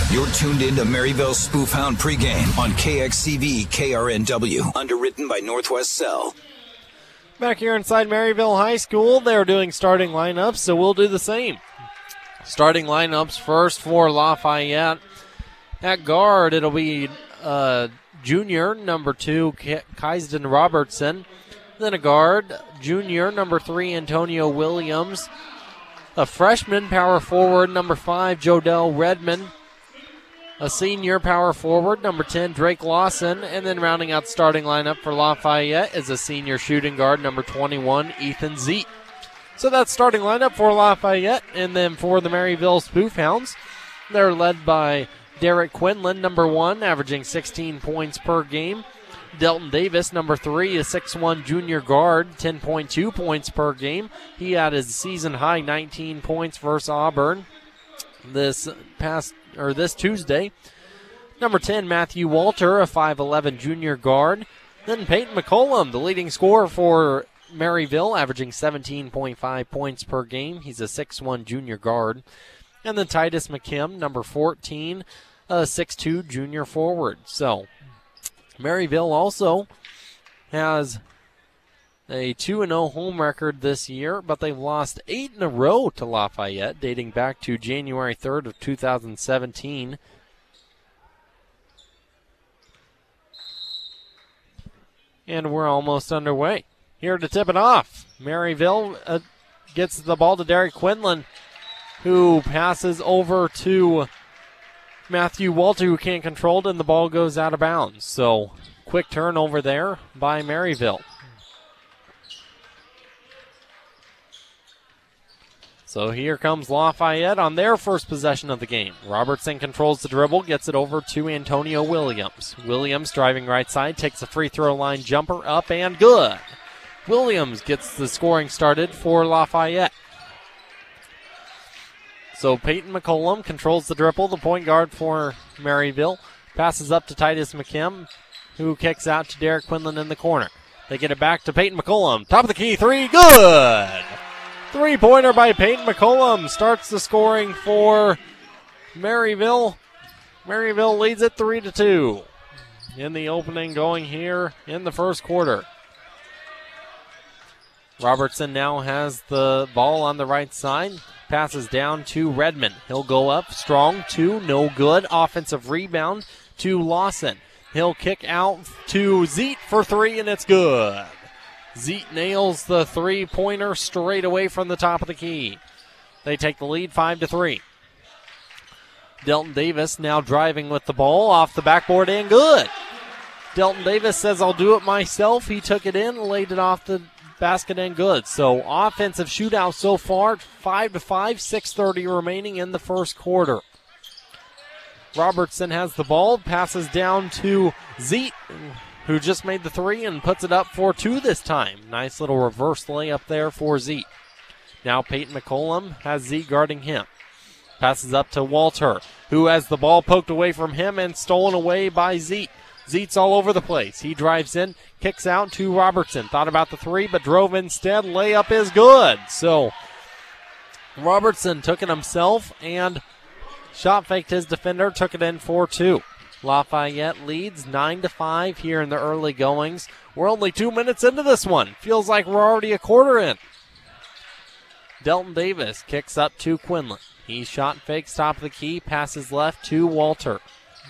You're tuned into Maryville Spoof Hound pregame on KXCV KRNW, underwritten by Northwest Cell. Back here inside Maryville High School, they're doing starting lineups, so we'll do the same. Starting lineups first for Lafayette. At guard, it'll be junior, number 2, Kaisden Robertson. Then a guard, junior, number 3, Antonio Williams. A freshman, power forward, number 5, Jodell Redmond. A senior power forward, number 10, Drake Lawson. And then rounding out the starting lineup for Lafayette is a senior shooting guard, number 21, Ethan Zeet. So that's starting lineup for Lafayette. And then for the Maryville Spoof Hounds, they're led by Derek Quinlan, number 1, averaging 16 points per game. Delton Davis, number 3, a 6'1 junior guard, 10.2 points per game. He had his season-high 19 points versus Auburn this Tuesday. Number 10, Matthew Walter, a 5'11 junior guard. Then Peyton McCollum, the leading scorer for Maryville, averaging 17.5 points per game. He's a 6'1 junior guard. And then Titus McKim, number 14, a 6'2 junior forward. So Maryville also has a 2-0 home record this year, but they've lost 8 in a row to Lafayette, dating back to January 3rd of 2017. And we're almost underway. Here to tip it off, Maryville gets the ball to Derek Quinlan, who passes over to Matthew Walter, who can't control it, and the ball goes out of bounds. So, quick turnover there by Maryville. So here comes Lafayette on their first possession of the game. Robertson controls the dribble, gets it over to Antonio Williams. Williams driving right side, takes a free throw line jumper up and good. Williams gets the scoring started for Lafayette. So Peyton McCollum controls the dribble, the point guard for Maryville. Passes up to Titus McKim, who kicks out to Derek Quinlan in the corner. They get it back to Peyton McCollum. Top of the key, 3, good! Three-pointer by Peyton McCollum starts the scoring for Maryville. Maryville leads it 3-2 in the opening going here in the first quarter. Robertson now has the ball on the right side. Passes down to Redmond. He'll go up strong, 2, no good. Offensive rebound to Lawson. He'll kick out to Zeet for 3, and it's good. Zeet nails the three-pointer straight away from the top of the key. They take the lead 5-3. Delton Davis now driving with the ball off the backboard and good. Delton Davis says, I'll do it myself. He took it in, laid it off the basket and good. So offensive shootout so far, 5-5, 6:30 remaining in the first quarter. Robertson has the ball, passes down to Zeet, who just made the 3 and puts it up for 2 this time. Nice little reverse layup there for Zeet. Now Peyton McCollum has Zeet guarding him. Passes up to Walter, who has the ball poked away from him and stolen away by Zeet. Zeet's all over the place. He drives in, kicks out to Robertson. Thought about the 3, but drove instead. Layup is good. So Robertson took it himself and shot faked his defender, took it in for 2. Lafayette leads 9-5 here in the early goings. We're only 2 minutes into this one. Feels like we're already a quarter in. Delton Davis kicks up to Quinlan. He shot fakes top of the key, passes left to Walter.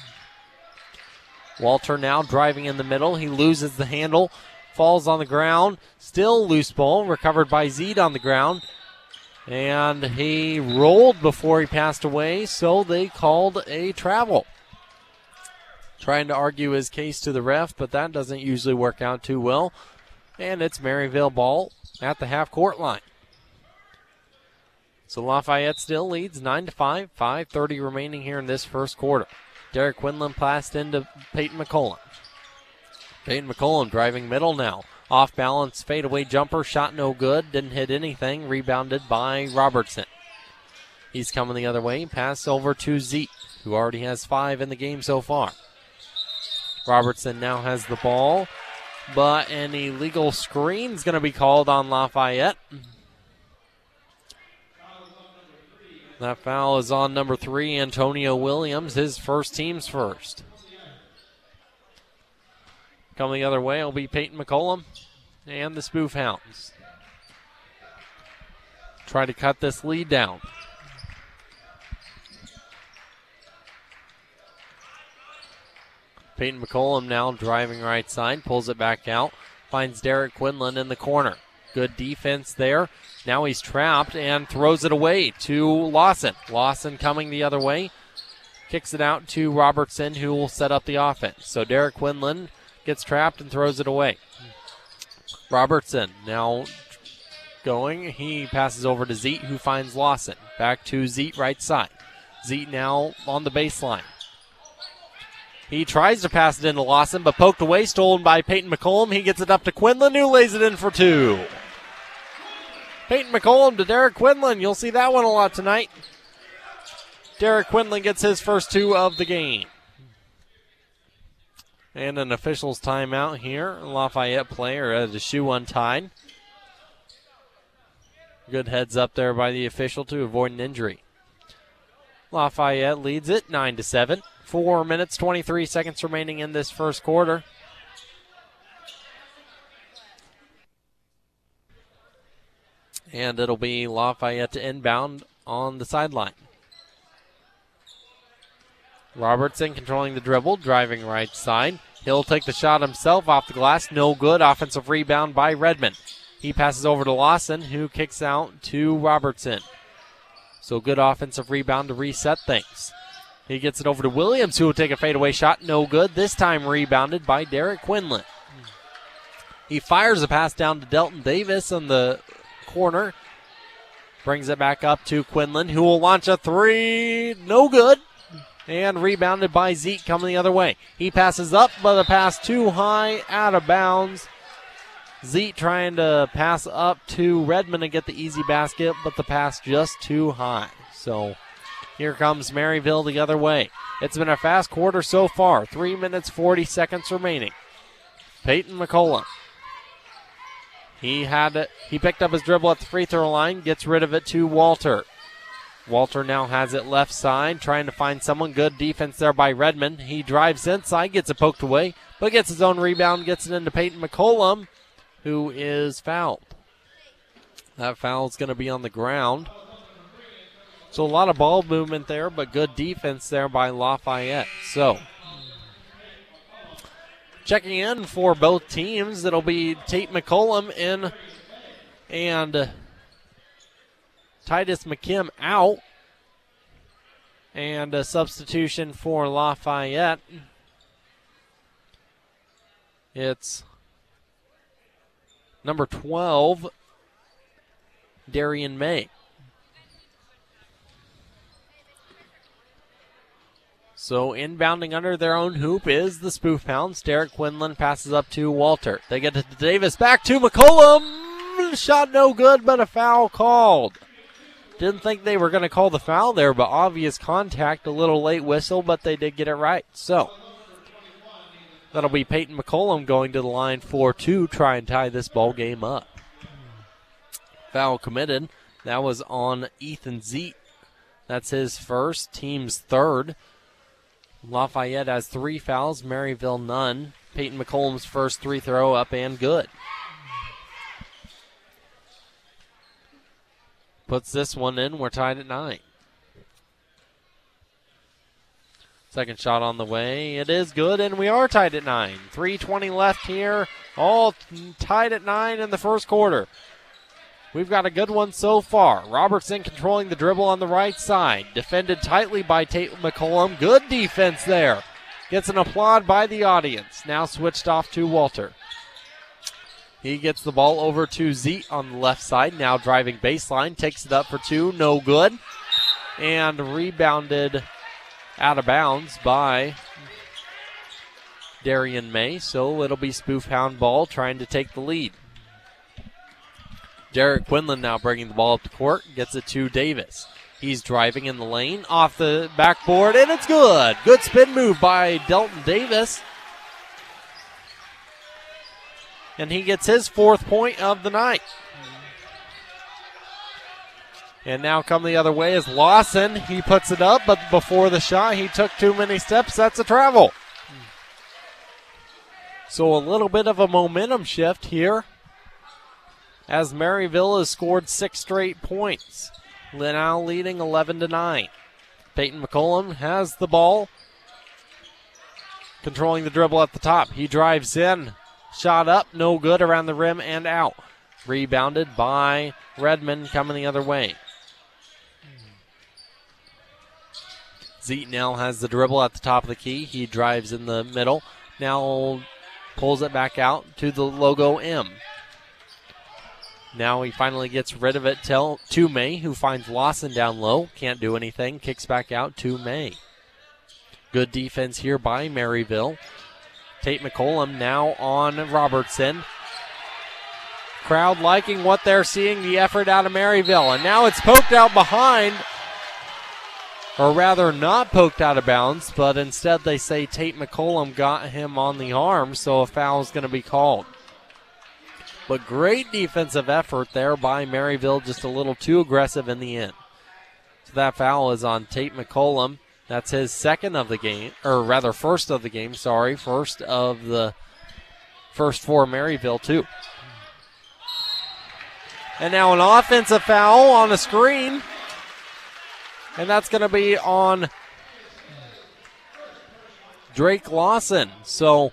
Walter now driving in the middle. He loses the handle, falls on the ground. Still loose ball, recovered by Zeet on the ground. And he rolled before he passed away, so they called a travel. Trying to argue his case to the ref, but that doesn't usually work out too well. And it's Maryville ball at the half-court line. So Lafayette still leads 9-5, 5:30 remaining here in this first quarter. Derek Quinlan passed into Peyton McCollum. Peyton McCollum driving middle now. Off balance fadeaway jumper, shot no good, didn't hit anything, rebounded by Robertson. He's coming the other way, pass over to Zeet, who already has 5 in the game so far. Robertson now has the ball, but an illegal screen is going to be called on Lafayette. That foul is on number 3, Antonio Williams, his first, team's first. Coming the other way will be Peyton McCollum and the Spoof Hounds. Try to cut this lead down. Peyton McCollum now driving right side, pulls it back out, finds Derek Quinlan in the corner. Good defense there. Now he's trapped and throws it away to Lawson. Lawson coming the other way, kicks it out to Robertson, who will set up the offense. So Derek Quinlan gets trapped and throws it away. Robertson now going. He passes over to Zeet, who finds Lawson. Back to Zeet right side. Zeet now on the baseline. He tries to pass it into Lawson, but poked away, stolen by Peyton McCollum. He gets it up to Quinlan, who lays it in for 2. Peyton McCollum to Derek Quinlan. You'll see that one a lot tonight. Derek Quinlan gets his first 2 of the game. And an official's timeout here. Lafayette player had his shoe untied. Good heads up there by the official to avoid an injury. Lafayette leads it 9-7. 4 minutes, 23 seconds remaining in this first quarter. And it'll be Lafayette to inbound on the sideline. Robertson controlling the dribble, driving right side. He'll take the shot himself off the glass. No good. Offensive rebound by Redmond. He passes over to Lawson, who kicks out to Robertson. So good offensive rebound to reset things. He gets it over to Williams, who will take a fadeaway shot. No good. This time rebounded by Derek Quinlan. He fires a pass down to Delton Davis on the corner. Brings it back up to Quinlan, who will launch a 3. No good. And rebounded by Zeke coming the other way. He passes up, but the pass too high, out of bounds. Zeke trying to pass up to Redmond and get the easy basket, but the pass just too high. So here comes Maryville the other way. It's been a fast quarter so far. 3 minutes, 40 seconds remaining. Peyton McCollum. He picked up his dribble at the free throw line, gets rid of it to Walter. Walter now has it left side, trying to find someone. Good defense there by Redmond. He drives inside, gets it poked away, but gets his own rebound, gets it into Peyton McCollum, who is fouled. That foul is going to be on the ground. So a lot of ball movement there, but good defense there by Lafayette. So checking in for both teams, it'll be Tate McCollum in and Titus McKim out. And a substitution for Lafayette. It's number 12, Darian May. So inbounding under their own hoop is the Spoof Hounds. Derek Quinlan passes up to Walter. They get it to Davis. Back to McCollum. Shot no good, but a foul called. Didn't think they were going to call the foul there, but obvious contact. A little late whistle, but they did get it right. So that'll be Peyton McCollum going to the line for 2, try and tie this ball game up. Foul committed. That was on Ethan Zeet. That's his first, team's third. Lafayette has 3 fouls, Maryville none. Peyton McCollum's first 3 throw up and good. Puts this one in. We're tied at 9. Second shot on the way. It is good, and we are tied at 9. 3:20 left here. All tied at 9 in the first quarter. We've got a good one so far. Robertson controlling the dribble on the right side. Defended tightly by Tate McCollum. Good defense there. Gets an applaud by the audience. Now switched off to Walter. He gets the ball over to Zeet on the left side. Now driving baseline. Takes it up for 2. No good. And rebounded out of bounds by Darian May. So it'll be Spoof Hound ball trying to take the lead. Derek Quinlan now bringing the ball up the court. Gets it to Davis. He's driving in the lane. Off the backboard, and it's good. Good spin move by Delton Davis. And he gets his 4th point of the night. And now come the other way is Lawson. He puts it up, but before the shot, he took too many steps. That's a travel. So a little bit of a momentum shift here as Maryville has scored 6 straight points. Now leading 11-9. Peyton McCollum has the ball, controlling the dribble at the top. He drives in, shot up, no good, around the rim and out. Rebounded by Redmond, coming the other way. Zeetnell has the dribble at the top of the key. He drives in the middle. Now pulls it back out to the logo M. Now he finally gets rid of it to May, who finds Lawson down low. Can't do anything. Kicks back out to May. Good defense here by Maryville. Tate McCollum now on Robertson. Crowd liking what they're seeing, the effort out of Maryville. And now it's poked out behind, or rather not poked out of bounds, but instead they say Tate McCollum got him on the arm, so a foul is going to be called. But great defensive effort there by Maryville, just a little too aggressive in the end. So that foul is on Tate McCollum. That's his second of the game, or rather first of the game, first of the first for Maryville too. And now an offensive foul on a screen. And that's going to be on Drake Lawson. So,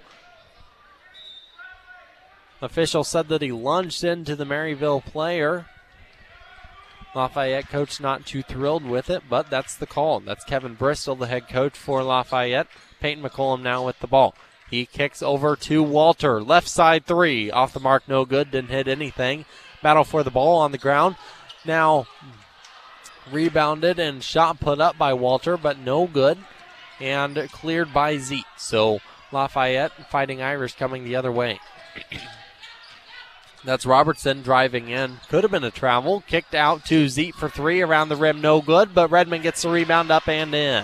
official said that he lunged into the Maryville player. Lafayette coach not too thrilled with it, but that's the call. That's Kevin Bristol, the head coach for Lafayette. Peyton McCollum now with the ball. He kicks over to Walter. Left side three. Off the mark, no good. Didn't hit anything. Battle for the ball on the ground. Now rebounded and shot put up by Walter, but no good. And cleared by Zeke. So Lafayette Fighting Irish coming the other way. That's Robertson driving in. Could have been a travel. Kicked out to Zeke for three. Around the rim, no good. But Redmond gets the rebound up and in.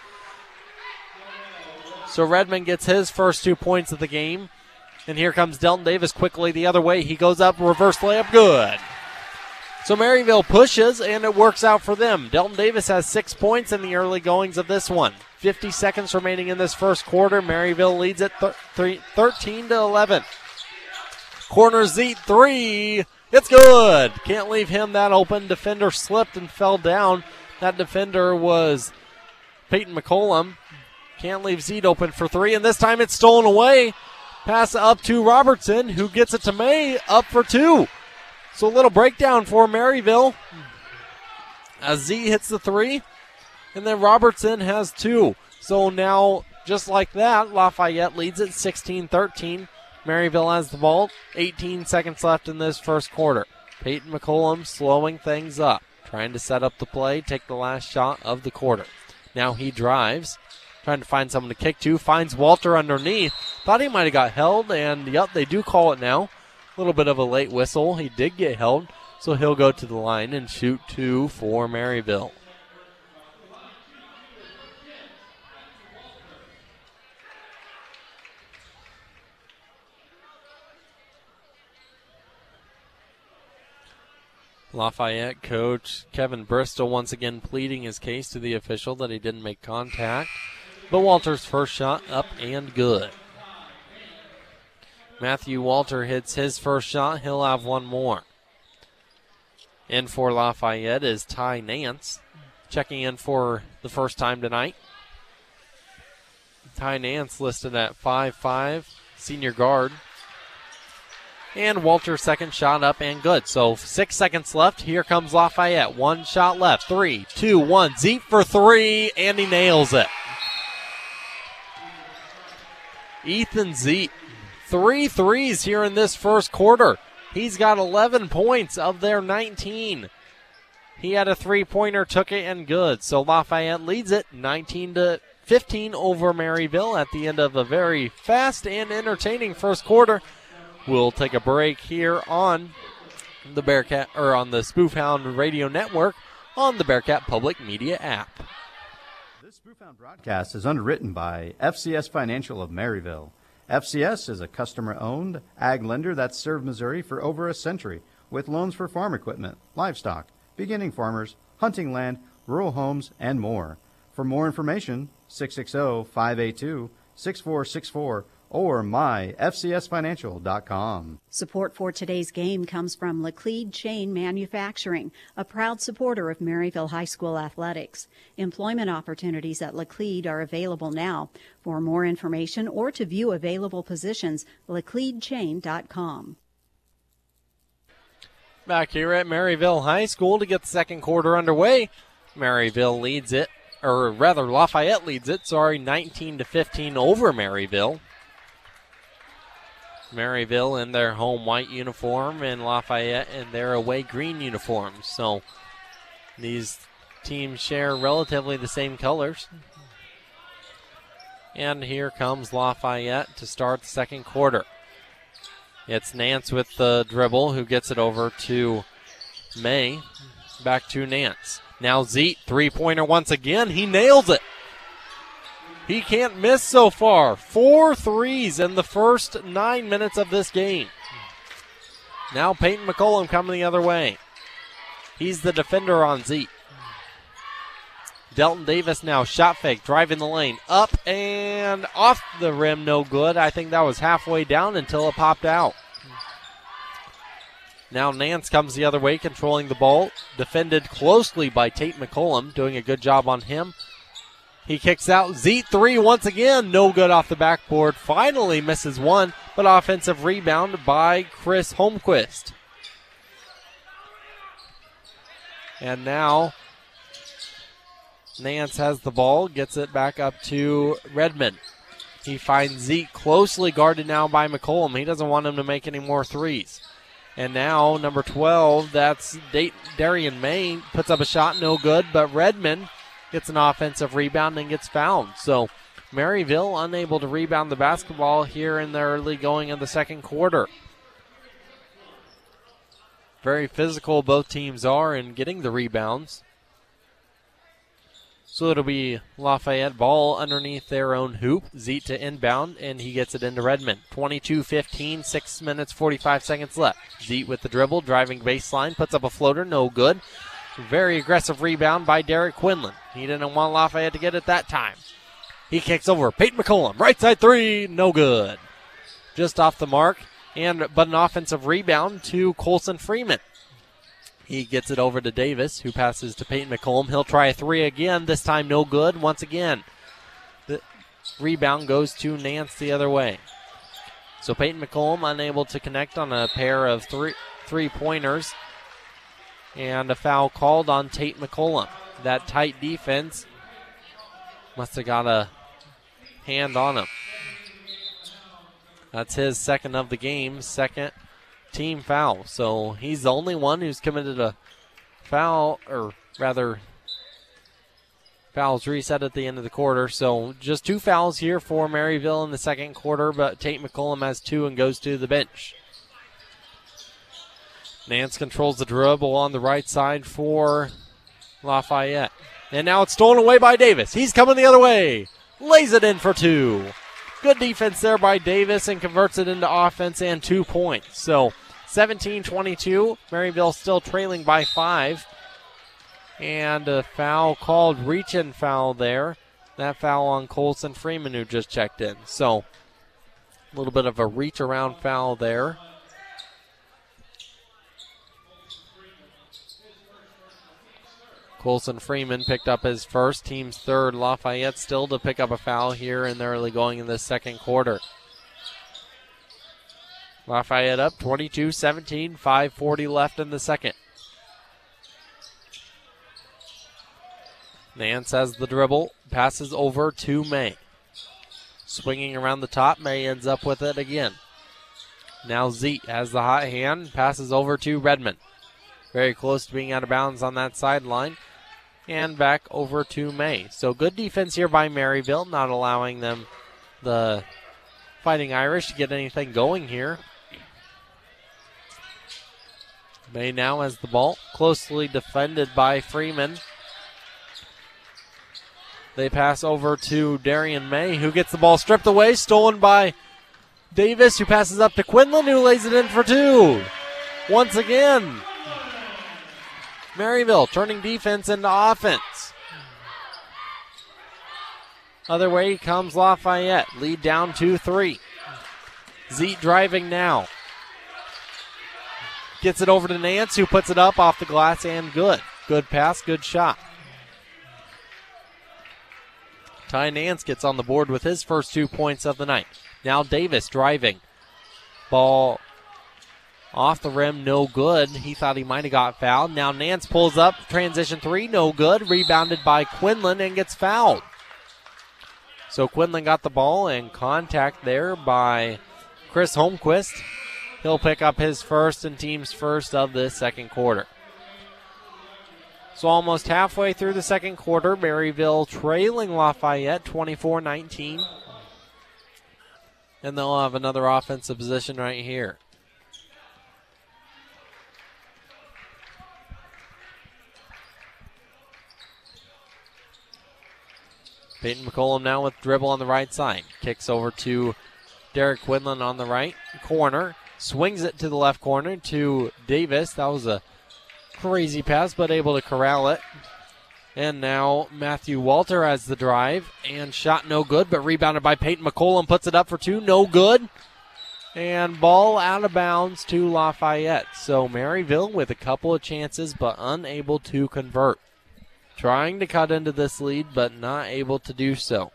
So Redmond gets his first 2 points of the game. And here comes Delton Davis quickly the other way. He goes up, reverse layup, good. So Maryville pushes, and it works out for them. Delton Davis has 6 points in the early goings of this one. 50 seconds remaining in this first quarter. Maryville leads at 13-11. Corner Zeke three. It's good. Can't leave him that open. Defender slipped and fell down. That defender was Peyton McCollum. Can't leave Zeke open for three, and this time it's stolen away. Pass up to Robertson, who gets it to May, up for two. So a little breakdown for Maryville as Z hits the three, and then Robertson has two. So now, just like that, Lafayette leads at 16-13. Maryville has the ball. 18 seconds left in this first quarter. Peyton McCollum slowing things up, trying to set up the play, take the last shot of the quarter. Now he drives, trying to find someone to kick to, finds Walter underneath. Thought he might have got held, and yep, they do call it now. A little bit of a late whistle. He did get held, so he'll go to the line and shoot two for Maryville. Lafayette coach Kevin Bristol once again pleading his case to the official that he didn't make contact. But Walter's first shot up and good. Matthew Walter hits his first shot. He'll have one more. In for Lafayette is Ty Nance, checking in for the first time tonight. Ty Nance listed at 5'5", senior guard. And Walter's second shot up and good. So 6 seconds left. Here comes Lafayette. One shot left. 3, 2, 1. Zeke for three, and he nails it. Ethan Zeke. 3 threes here in this first quarter. He's got 11 points of their 19. He had a three-pointer, took it, and good. So Lafayette leads it 19-15 over Maryville at the end of a very fast and entertaining first quarter. We'll take a break here on the Bearcat, or on the Spoofhound Radio Network on the Bearcat Public Media app. This Spoofhound broadcast is underwritten by FCS Financial of Maryville. FCS is a customer-owned ag lender that's served Missouri for over a century with loans for farm equipment, livestock, beginning farmers, hunting land, rural homes, and more. For more information, 660-582-6464 or myfcsfinancial.com. Support for today's game comes from Laclede Chain Manufacturing, a proud supporter of Maryville High School athletics. Employment opportunities at Laclede are available now. For more information or to view available positions, lacledechain.com. Back here at Maryville High School to get the second quarter underway. Maryville leads it, or rather Lafayette leads it, 19-15 over Maryville. Maryville in their home white uniform and Lafayette in their away green uniforms. So these teams share relatively the same colors. And here comes Lafayette to start the second quarter. It's Nance with the dribble who gets it over to May. Back to Nance. Now Zeet, three-pointer once again. He nails it. He can't miss so far. 4 threes in the first 9 minutes of this game. Now Peyton McCollum coming the other way. He's the defender on Zeet. Delton Davis now shot fake, driving the lane. Up and off the rim, no good. I think that was halfway down until it popped out. Now Nance comes the other way, controlling the ball. Defended closely by Tate McCollum, doing a good job on him. He kicks out. Zeet three once again. No good off the backboard. Finally misses one, but offensive rebound by Chris Holmquist. And now Nance has the ball, gets it back up to Redmond. He finds Zeet closely guarded now by McCollum. He doesn't want him to make any more threes. And now number 12, that's Darian May, puts up a shot, no good, but Redmond gets an offensive rebound and gets fouled. So Maryville unable to rebound the basketball here in the early going of the second quarter. Very physical both teams are in getting the rebounds. So it'll be Lafayette ball underneath their own hoop. Zeet to inbound, and he gets it into Redmond. 22-15, 6 minutes, 45 seconds left. Zeet with the dribble, driving baseline, puts up a floater, no good. Very aggressive rebound by Derek Quinlan. He didn't want Lafayette to get it that time. He kicks over. Peyton McCollum, right side three, no good. Just off the mark, but an offensive rebound to Colson Freeman. He gets it over to Davis, who passes to Peyton McCollum. He'll try a three again, this time no good once again. The rebound goes to Nance the other way. So Peyton McCollum unable to connect on a pair of three-pointers. And a foul called on Tate McCollum. That tight defense must have got a hand on him. That's his second of the game, second team foul. So he's the only one who's committed a foul, or rather, fouls reset at the end of the quarter. So just 2 fouls here for Maryville in the second quarter, but Tate McCollum has 2 and goes to the bench. Nance controls the dribble on the right side for Lafayette. And now it's stolen away by Davis. He's coming the other way. Lays it in for 2. Good defense there by Davis and converts it into offense and 2 points. So 17-22. Maryville still trailing by 5. And a foul called, reach-in foul there. That foul on Colson Freeman, who just checked in. So a little bit of a reach-around foul there. Colson Freeman picked up his first, team's third. Lafayette still to pick up a foul here in the early going in the second quarter. Lafayette up 22-17, 5:40 left in the second. Nance has the dribble, passes over to May. Swinging around the top, May ends up with it again. Now Zeet has the hot hand, passes over to Redmond. Very close to being out of bounds on that sideline. And back over to May. So good defense here by Maryville, not allowing them, the Fighting Irish, to get anything going here. May now has the ball, closely defended by Freeman. They pass over to Darian May, who gets the ball stripped away, stolen by Davis, who passes up to Quinlan, who lays it in for 2. Once again, Maryville turning defense into offense. Other way comes Lafayette. Lead down 2-3. Zeet driving now. Gets it over to Nance, who puts it up off the glass and good. Good pass, good shot. Ty Nance gets on the board with his first 2 points of the night. Now Davis driving. Ball off the rim, no good. He thought he might have got fouled. Now Nance pulls up, transition three, no good. Rebounded by Quinlan and gets fouled. So Quinlan got the ball and contact there by Chris Holmquist. He'll pick up his first and team's first of this second quarter. So almost halfway through the second quarter, Maryville trailing Lafayette 24-19. And they'll have another offensive position right here. Peyton McCollum now with dribble on the right side. Kicks over to Derek Quinlan on the right corner. Swings it to the left corner to Davis. That was a crazy pass, but able to corral it. And now Matthew Walter has the drive. And shot no good, but rebounded by Peyton McCollum. Puts it up for two. No good. And ball out of bounds to Lafayette. So Maryville with a couple of chances, but unable to convert. Trying to cut into this lead, but not able to do so.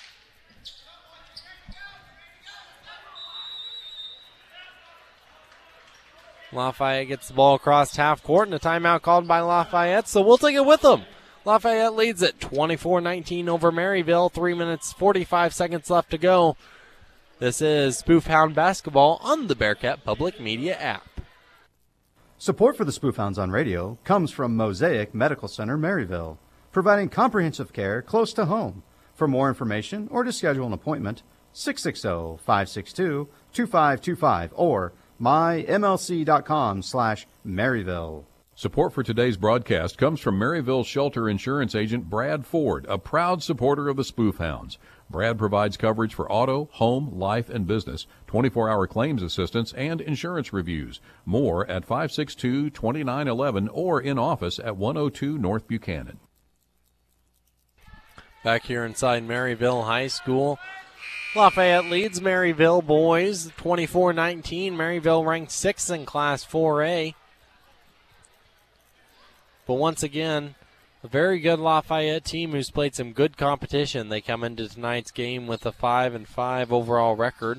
Lafayette gets the ball across half court, and a timeout called by Lafayette, so we'll take it with them. Lafayette leads it 24-19 over Maryville. 3 minutes, 45 seconds left to go. This is Spoof Hound Basketball on the Bearcat Public Media app. Support for the Spoof Hounds on radio comes from Mosaic Medical Center, Maryville, providing comprehensive care close to home. For more information or to schedule an appointment, 660-562-2525 or mymlc.com/Maryville. Support for today's broadcast comes from Maryville Shelter Insurance Agent Brad Ford, a proud supporter of the Spoof Hounds. Brad provides coverage for auto, home, life, and business, 24-hour claims assistance, and insurance reviews. More at 562-2911 or in office at 102 North Buchanan. Back here inside Maryville High School, Lafayette leads Maryville boys 24-19. Maryville ranked 6th in Class 4A. But once again, a very good Lafayette team who's played some good competition. They come into tonight's game with a 5-5 overall record.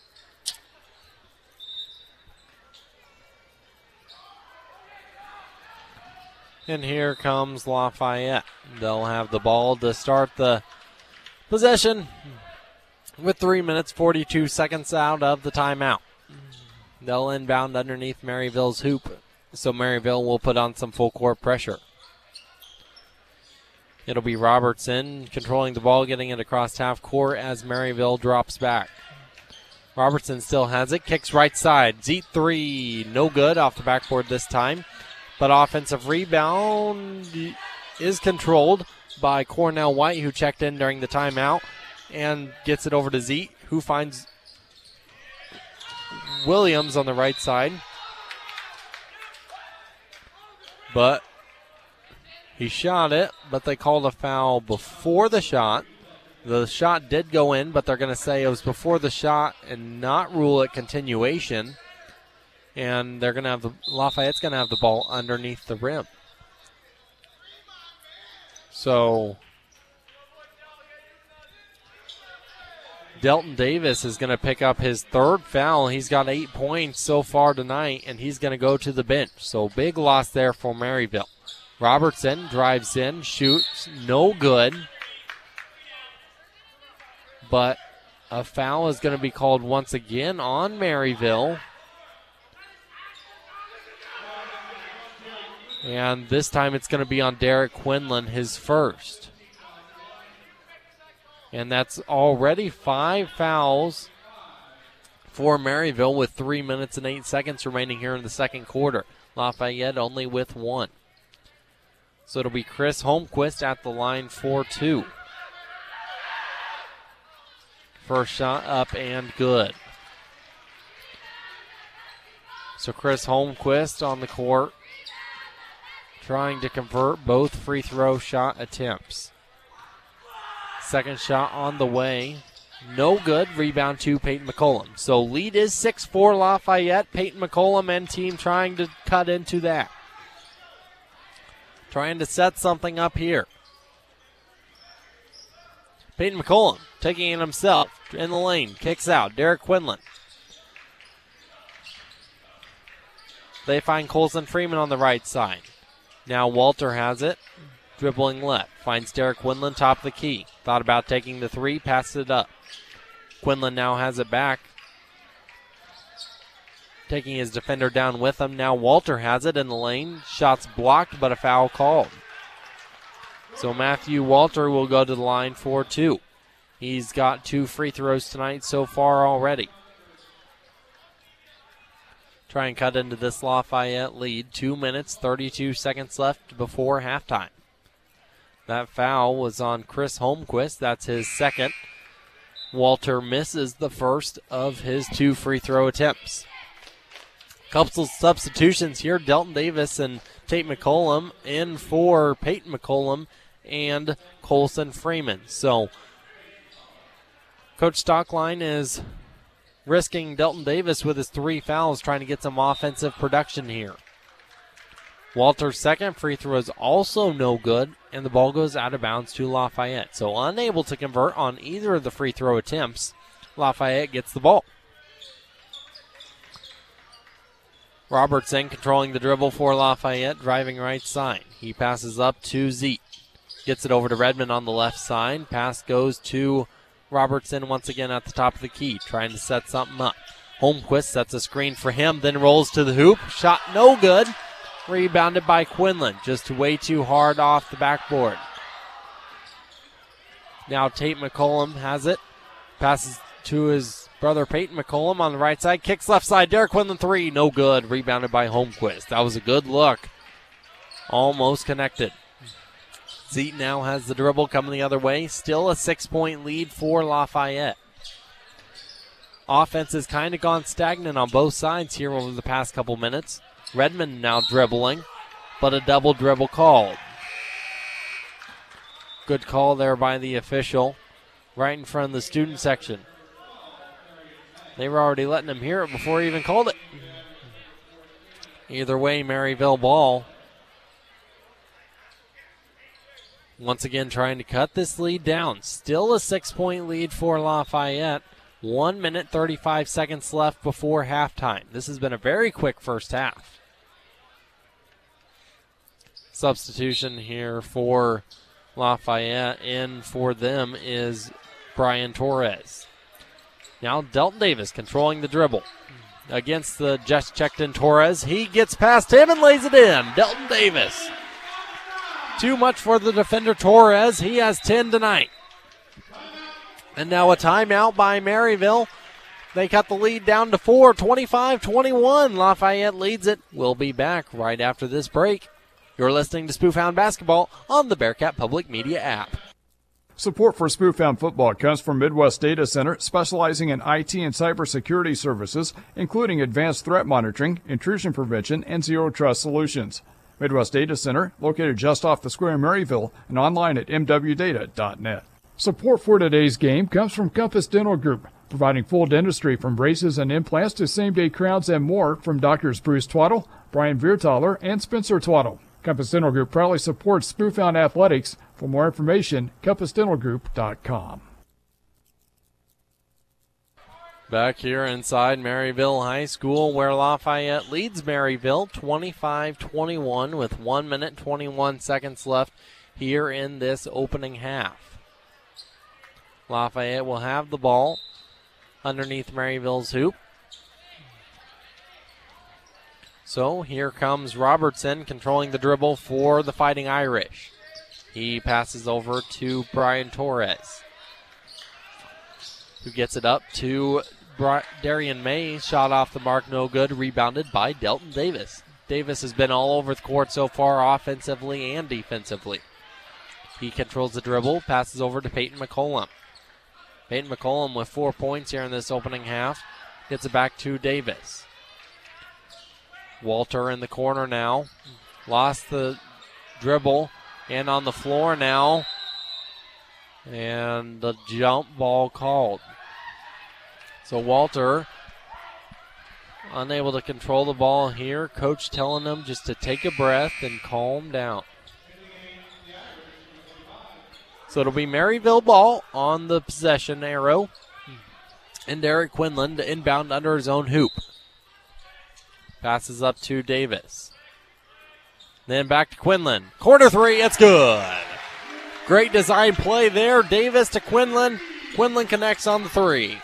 And here comes Lafayette. They'll have the ball to start the possession with 3 minutes, 42 seconds out of the timeout. They'll inbound underneath Maryville's hoop, so Maryville will put on some full court pressure. It'll be Robertson controlling the ball, getting it across half court as Maryville drops back. Robertson still has it, kicks right side. Zeet three, no good off the backboard this time. But offensive rebound is controlled by Cornell White, who checked in during the timeout and gets it over to Zeet, who finds Williams on the right side. But he shot it, but they called a foul before the shot. The shot did go in, but they're going to say it was before the shot and not rule it continuation. And they're going to have Lafayette's going to have the ball underneath the rim. So Delton Davis is going to pick up his third foul. He's got 8 points so far tonight, and he's going to go to the bench. So big loss there for Maryville. Robertson drives in, shoots, no good. But a foul is going to be called once again on Maryville. And this time it's going to be on Derek Quinlan, his first. And that's already 5 fouls for Maryville with 3 minutes and 8 seconds remaining here in the second quarter. Lafayette only with 1. So it'll be Chris Holmquist at the line for 2. First shot up and good. So Chris Holmquist on the court trying to convert both free throw shot attempts. Second shot on the way. No good. Rebound to Peyton McCollum. So lead is 6-4 Lafayette. Peyton McCollum and team trying to cut into that. Trying to set something up here. Peyton McCollum taking it himself in the lane. Kicks out. Derek Quinlan. They find Colson Freeman on the right side. Now Walter has it. Dribbling left. Finds Derek Quinlan top of the key. Thought about taking the three. Passed it up. Quinlan now has it back. Taking his defender down with him. Now Walter has it in the lane. Shots blocked, but a foul called. So Matthew Walter will go to the line for two. He's got 2 free throws tonight so far already. Try and cut into this Lafayette lead. 2 minutes, 32 seconds left before halftime. That foul was on Chris Holmquist. That's his second. Walter misses the first of his 2 free throw attempts. Couple of substitutions here. Delton Davis and Tate McCollum in for Peyton McCollum and Colson Freeman. So Coach Stockline is risking Delton Davis with his 3 fouls, trying to get some offensive production here. Walter's second free throw is also no good, and the ball goes out of bounds to Lafayette. So unable to convert on either of the free throw attempts, Lafayette gets the ball. Robertson controlling the dribble for Lafayette, driving right side. He passes up to Zeke. Gets it over to Redmond on the left side. Pass goes to Robertson once again at the top of the key, trying to set something up. Holmquist sets a screen for him, then rolls to the hoop. Shot no good. Rebounded by Quinlan, just way too hard off the backboard. Now Tate McCollum has it. Passes to his brother Peyton McCollum on the right side. Kicks left side. Derek Quinlan 3. No good. Rebounded by Holmquist. That was a good look. Almost connected. Zeke now has the dribble coming the other way. Still a 6-point lead for Lafayette. Offense has kind of gone stagnant on both sides here over the past couple minutes. Redmond now dribbling, but a double dribble called. Good call there by the official right in front of the student section. They were already letting him hear it before he even called it. Either way, Maryville ball. Once again trying to cut this lead down. Still a 6-point lead for Lafayette. 1 minute, 35 seconds left before halftime. This has been a very quick first half. Substitution here for Lafayette. In for them is Brian Torres. Now Delton Davis controlling the dribble. Against the just checked in Torres. He gets past him and lays it in. Delton Davis. Too much for the defender Torres. He has 10 tonight. And now a timeout by Maryville. They cut the lead down to 4, 25-21. Lafayette leads it. We'll be back right after this break. You're listening to Spoofhound Basketball on the Bearcat Public Media app. Support for Spoofhound Football comes from Midwest Data Center, specializing in IT and cybersecurity services, including advanced threat monitoring, intrusion prevention, and zero trust solutions. Midwest Data Center, located just off the square in Maryville, and online at mwdata.net. Support for today's game comes from Compass Dental Group, providing full dentistry from braces and implants to same-day crowns and more from Doctors Bruce Twaddle, Brian Viertaler, and Spencer Twaddle. Compass Dental Group proudly supports Spoofhound Athletics. For more information, compassdentalgroup.com. Back here inside Maryville High School, where Lafayette leads Maryville 25-21 with 1 minute 21 seconds left here in this opening half. Lafayette will have the ball underneath Maryville's hoop. So here comes Robertson controlling the dribble for the Fighting Irish. He passes over to Brian Torres, who gets it up to Darian May. Shot off the mark, no good. Rebounded by Delton Davis. Davis has been all over the court so far, offensively and defensively. He controls the dribble, passes over to Peyton McCollum. Peyton McCollum with 4 points here in this opening half. Gets it back to Davis. Walter in the corner now. Lost the dribble, and on the floor now. And the jump ball called. So Walter unable to control the ball here. Coach telling them just to take a breath and calm down. So it'll be Maryville ball on the possession arrow. And Derek Quinlan to inbound under his own hoop. Passes up to Davis. Then back to Quinlan. Corner three, it's good. Great design play there. Davis to Quinlan. Quinlan connects on the three.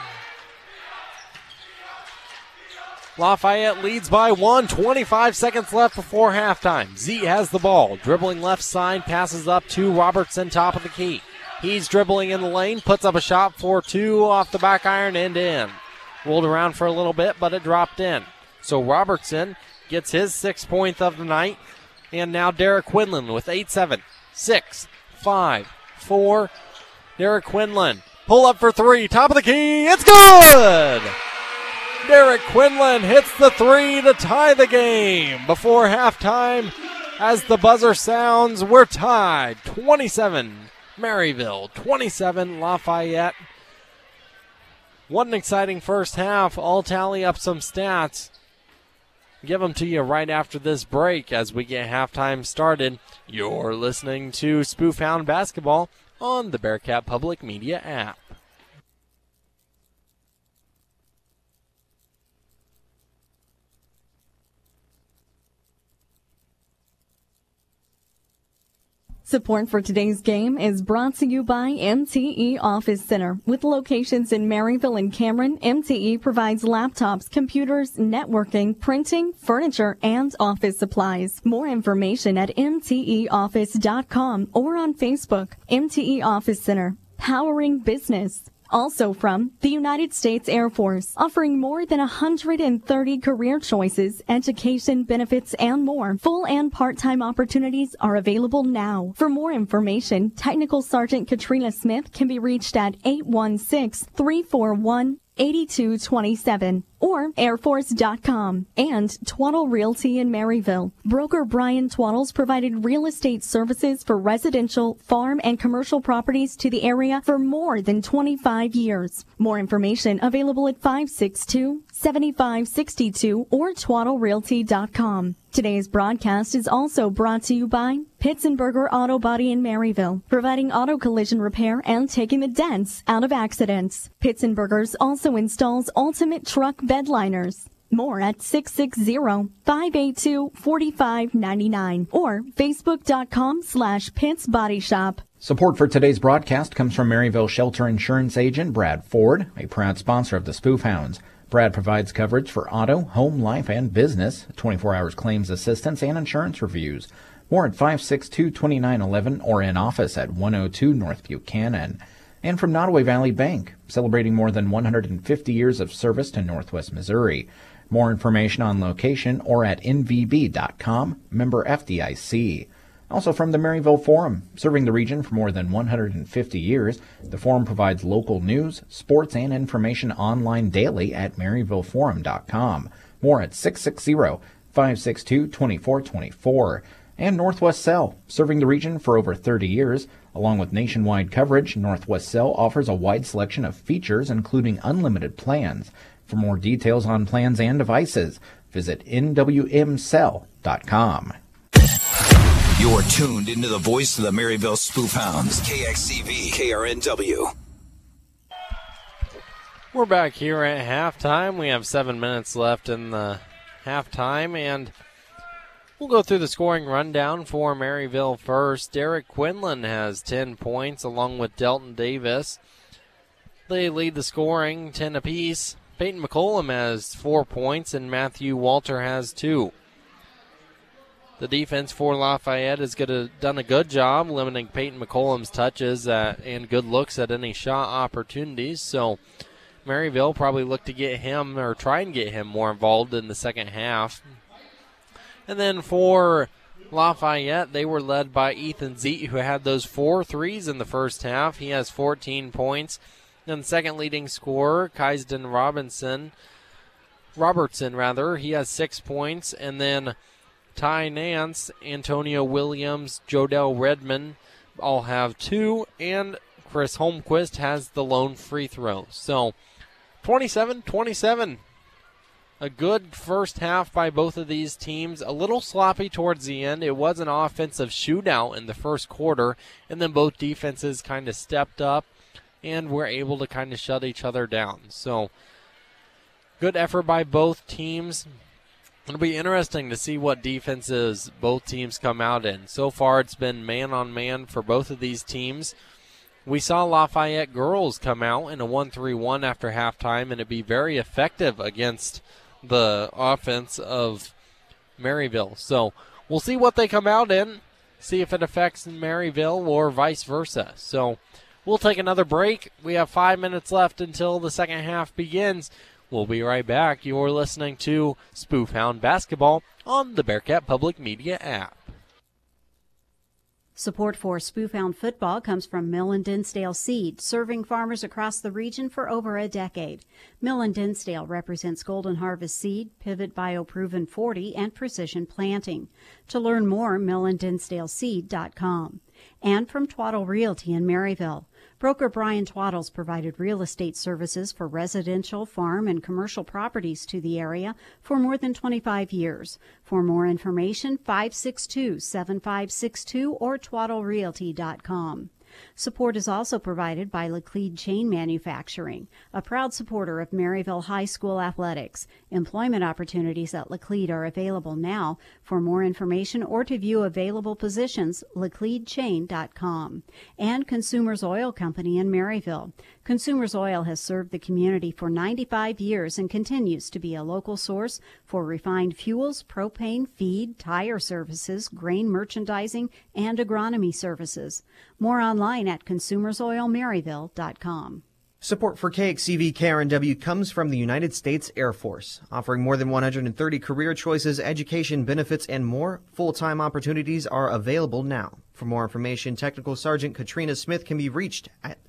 Lafayette leads by 1. 25 seconds left before halftime. Z has the ball. Dribbling left side, passes up to Robertson, top of the key. He's dribbling in the lane, puts up a shot for 2 off the back iron and in. Rolled around for a little bit, but it dropped in. So Robertson gets his 6th point of the night. And now Derek Quinlan with 8-7, 6, 5, 4. Derek Quinlan, pull up for 3, top of the key, it's good! Derek Quinlan hits the 3 to tie the game before halftime. As the buzzer sounds, we're tied. 27 Maryville, 27 Lafayette. What an exciting first half. I'll tally up some stats. Give them to you right after this break as we get halftime started. You're listening to Spoof Hound Basketball on the Bearcat Public Media app. Support for today's game is brought to you by MTE Office Center. With locations in Maryville and Cameron, MTE provides laptops, computers, networking, printing, furniture, and office supplies. More information at mteoffice.com or on Facebook. MTE Office Center, powering business. Also from the United States Air Force, offering more than 130 career choices, education, benefits, and more. Full and part-time opportunities are available now. For more information, Technical Sergeant Katrina Smith can be reached at 816-341-8227 or airforce.com. And Twaddle Realty in Maryville. Broker Brian Twaddles provided real estate services for residential, farm, and commercial properties to the area for more than 25 years. More information available at 562-7562 or twaddlerealty.com. Today's broadcast is also brought to you by Pitzenberger Auto Body in Maryville, providing auto collision repair and taking the dents out of accidents. Pitzenberger's also installs ultimate truck bed liners. More at 660-582-4599 or facebook.com/Pitts Body Shop. Support for today's broadcast comes from Maryville Shelter Insurance Agent Brad Ford, a proud sponsor of the Spoof Hounds. Brad provides coverage for auto, home, life, and business, 24 hours claims assistance, and insurance reviews. More at 562-2911 or in office at 102 North Buchanan. And from Nottoway Valley Bank, celebrating more than 150 years of service to Northwest Missouri. More information on location or at nvb.com, member FDIC. Also from the Maryville Forum, serving the region for more than 150 years, the Forum provides local news, sports, and information online daily at maryvilleforum.com. More at 660-562-2424. And Northwest Cell, serving the region for over 30 years. Along with nationwide coverage, Northwest Cell offers a wide selection of features, including unlimited plans. For more details on plans and devices, visit nwmcell.com. You're tuned into the voice of the Maryville Spoof Hounds, KXCV, KRNW. We're back here at halftime. We have 7 minutes left in the halftime, and we'll go through the scoring rundown for Maryville first. Derek Quinlan has 10 points along with Delton Davis. They lead the scoring 10 apiece. Peyton McCollum has 4 points and Matthew Walter has 2. The defense for Lafayette has done a good job limiting Peyton McCollum's touches and good looks at any shot opportunities. So Maryville probably look to get him or try and get him more involved in the second half. And then for Lafayette, they were led by Ethan Zeet, who had those 4 threes in the first half. He has 14 points. Then the second leading scorer, Robertson, he has 6 points. And then Ty Nance, Antonio Williams, Jodell Redmond all have 2, and Chris Holmquist has the lone free throw. So 27-27. A good first half by both of these teams. A little sloppy towards the end. It was an offensive shootout in the first quarter, and then both defenses kind of stepped up and were able to kind of shut each other down. So good effort by both teams. It'll be interesting to see what defenses both teams come out in. So far it's been man-on-man for both of these teams. We saw Lafayette girls come out in a 1-3-1 after halftime, and it be very effective against the offense of Maryville. So we'll see what they come out in, see if it affects Maryville or vice versa. So we'll take another break. We have 5 minutes left until the second half begins. We'll be right back. You're listening to Spoof Hound Basketball on the Bearcat Public Media app. Support for Spoof Hound football comes from Mill and Dinsdale Seed, serving farmers across the region for over a decade. Mill and Dinsdale represents Golden Harvest Seed, Pivot Bio-Proven 40, and Precision Planting. To learn more, millanddinsdaleseed.com. And from Twaddle Realty in Maryville. Broker Brian Twaddles provided real estate services for residential, farm, and commercial properties to the area for more than 25 years. For more information, 562-7562 or twaddlerealty.com. Support is also provided by Laclede Chain Manufacturing, a proud supporter of Maryville High School athletics. Employment opportunities at Laclede are available now. For more information or to view available positions, lacledechain.com. And Consumers Oil Company in Maryville. Consumers Oil has served the community for 95 years and continues to be a local source for refined fuels, propane, feed, tire services, grain merchandising, and agronomy services. More online at consumersoilmaryville.com. Support for KXCV KRNW comes from the United States Air Force, offering more than 130 career choices, education, benefits, and more. Full-time opportunities are available now. For more information, Technical Sergeant Katrina Smith can be reached at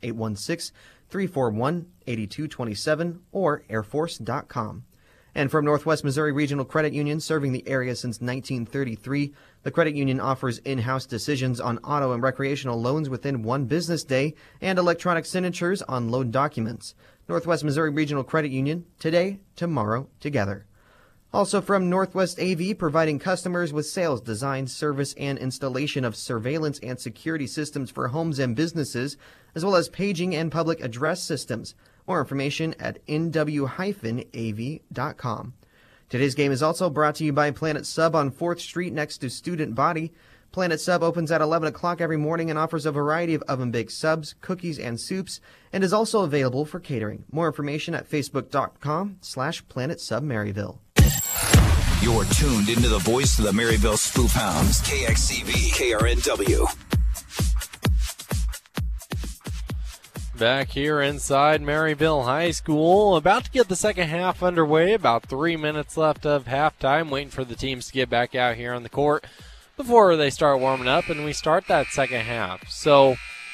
816-341-8227 or airforce.com. And from Northwest Missouri Regional Credit Union, serving the area since 1933, the credit union offers in-house decisions on auto and recreational loans within one business day and electronic signatures on loan documents. Northwest Missouri Regional Credit Union, today, tomorrow, together. Also from Northwest AV, providing customers with sales, design, service, and installation of surveillance and security systems for homes and businesses, as well as paging and public address systems. More information at nw-av.com. Today's game is also brought to you by Planet Sub on 4th Street next to Student Body. Planet Sub opens at 11 o'clock every morning and offers a variety of oven-baked subs, cookies, and soups, and is also available for catering. More information at facebook.com/PlanetSubMaryville. You're tuned into the voice of the Maryville Spoof Hounds, KXCV, KRNW. Back here inside Maryville High School, about to get the second half underway. About 3 minutes left of halftime, waiting for the teams to get back out here on the court before they start warming up and we start that second half. So,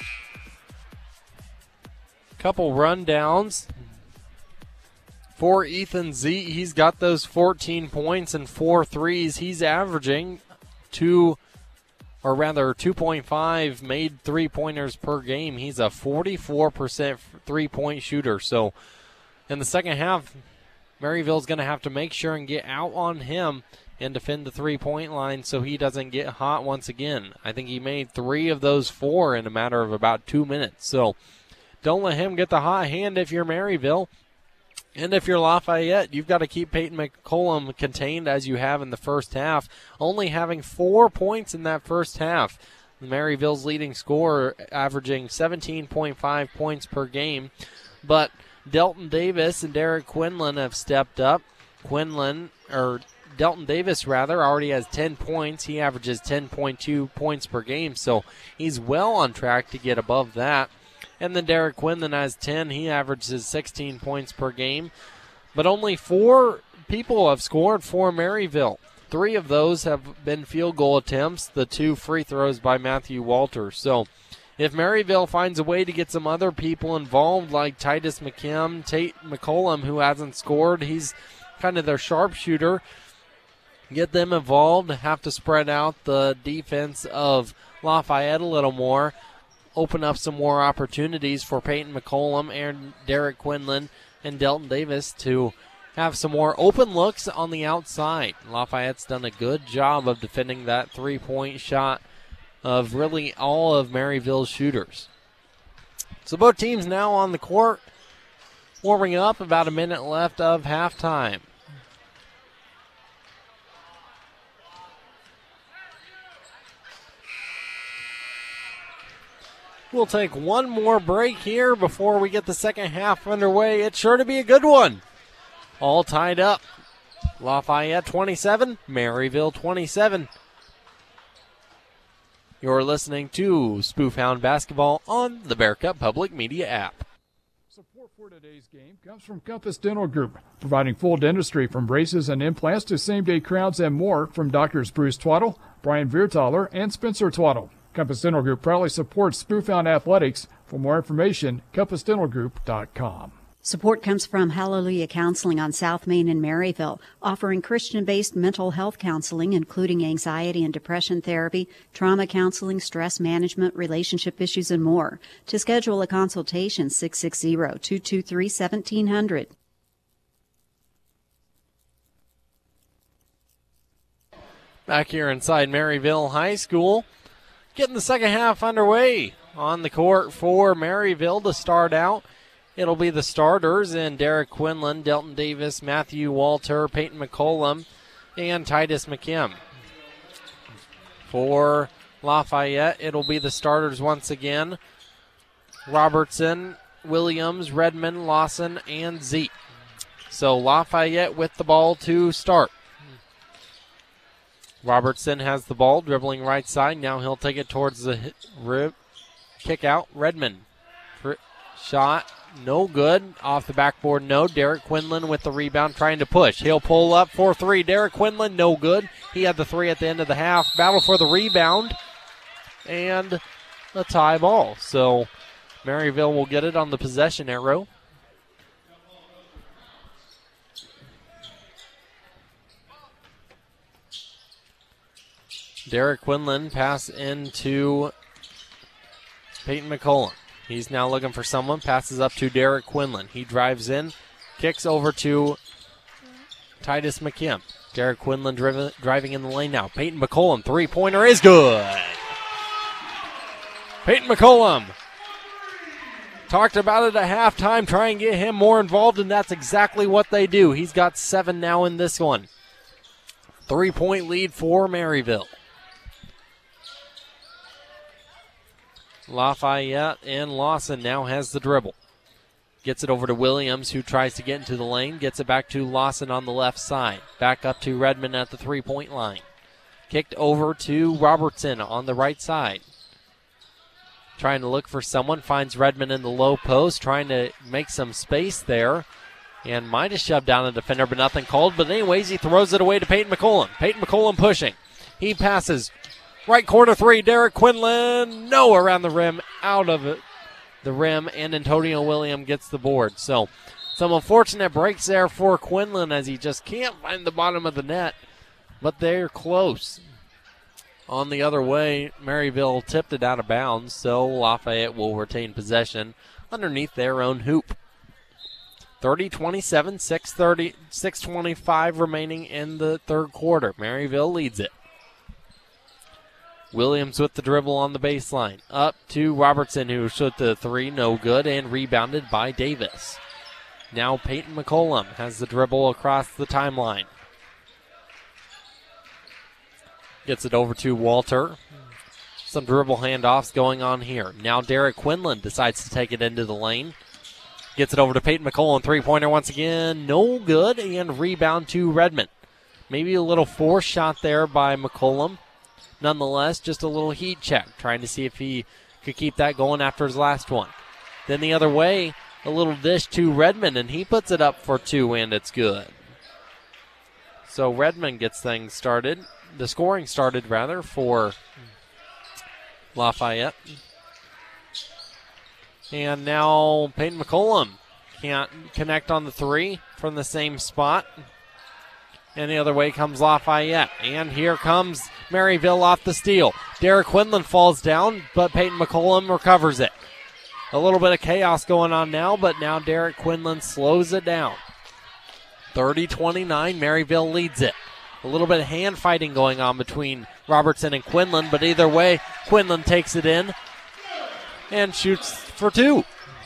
couple rundowns for Ethan Z. He's got those 14 points and 4 threes. He's averaging 2.5 made three-pointers per game. He's a 44% three-point shooter. So in the second half, Maryville's going to have to make sure and get out on him and defend the three-point line so he doesn't get hot once again. I think he made 3 of those 4 in a matter of about 2 minutes. So don't let him get the hot hand if you're Maryville. And if you're Lafayette, you've got to keep Peyton McCollum contained as you have in the first half, only having 4 points in that first half. Maryville's leading scorer averaging 17.5 points per game. But Delton Davis and Derek Quinlan have stepped up. Delton Davis already has 10 points. He averages 10.2 points per game, so he's well on track to get above that. And then Derek Quinlan has 10. He averages 16 points per game. But only 4 people have scored for Maryville. 3 of those have been field goal attempts, the 2 free throws by Matthew Walters. So if Maryville finds a way to get some other people involved, like Titus McKim, Tate McCollum, who hasn't scored, he's kind of their sharpshooter. get them involved, have to spread out the defense of Lafayette a little more, open up some more opportunities for Peyton McCollum and Derek Quinlan and Delton Davis to have some more open looks on the outside. Lafayette's done a good job of defending that three-point shot of really all of Maryville's shooters. So both teams now on the court, warming up, about a minute left of halftime. We'll take one more break here before we get the second half underway. It's sure to be a good one. All tied up. Lafayette 27, Maryville 27. You're listening to Spoofhound Basketball on the Bear Cup Public Media app. Support for today's game comes from Compass Dental Group, providing full dentistry from braces and implants to same-day crowns and more from Doctors Bruce Twaddle, Brian Viertaler, and Spencer Twaddle. Compass Dental Group proudly supports Spoofhound Athletics. For more information, compassdentalgroup.com. Support comes from Hallelujah Counseling on South Main in Maryville, offering Christian-based mental health counseling, including anxiety and depression therapy, trauma counseling, stress management, relationship issues, and more. To schedule a consultation, 660-223-1700. Back here inside Maryville High School, getting the second half underway. On the court for Maryville to start out, it'll be the starters in Derek Quinlan, Delton Davis, Matthew Walter, Peyton McCollum, and Titus McKim. For Lafayette, it'll be the starters once again, Robertson, Williams, Redmond, Lawson, and Zeke. So Lafayette with the ball to start. Robertson has the ball, dribbling right side. Now he'll take it towards the kick out. Redmond. Shot, no good. Off the backboard, no. Derek Quinlan with the rebound, trying to push. He'll pull up for three. Derek Quinlan, no good. He had the three at the end of the half. Battle for the rebound. And a tie ball. So Maryville will get it on the possession arrow. Derek Quinlan pass into Peyton McCollum. He's now looking for someone. Passes up to Derek Quinlan. He drives in. Kicks over to Titus McKim. Derek Quinlan driving in the lane now. Peyton McCollum. Three-pointer is good. Peyton McCollum. Talked about it at halftime. Try and get him more involved, and that's exactly what they do. He's got 7 now in this one. 3-point lead for Maryville. Lafayette and Lawson now has the dribble. Gets it over to Williams, who tries to get into the lane. Gets it back to Lawson on the left side. Back up to Redmond at the three-point line. Kicked over to Robertson on the right side. Trying to look for someone. Finds Redmond in the low post. Trying to make some space there. And might have shoved down a defender, but nothing called. But anyways, he throws it away to Peyton McCollum. Peyton McCollum pushing. He passes. Right corner three, Derek Quinlan. No, around the rim, out of it. The rim, and Antonio Williams gets the board. So some unfortunate breaks there for Quinlan as he just can't find the bottom of the net. But they're close. On the other way, Maryville tipped it out of bounds, so Lafayette will retain possession underneath their own hoop. 30-27, 6:25 remaining in the third quarter. Maryville leads it. Williams with the dribble on the baseline. Up to Robertson, who shot the three, no good, and rebounded by Davis. Now Peyton McCollum has the dribble across the timeline. Gets it over to Walter. Some dribble handoffs going on here. Now Derek Quinlan decides to take it into the lane. Gets it over to Peyton McCollum. Three-pointer once again, no good, and rebound to Redmond. Maybe a little forced shot there by McCollum. Nonetheless, just a little heat check, trying to see if he could keep that going after his last one. Then the other way, a little dish to Redmond, and he puts it up for two, and it's good. So Redmond gets things started. The scoring started, rather, for Lafayette. And now Peyton McCollum can't connect on the three from the same spot. And the other way comes Lafayette. And here comes Maryville off the steal. Derek Quinlan falls down, but Peyton McCollum recovers it. A little bit of chaos going on now, but now Derek Quinlan slows it down. 30-29, Maryville leads it. A little bit of hand fighting going on between Robertson and Quinlan, but either way, Quinlan takes it in and shoots for two.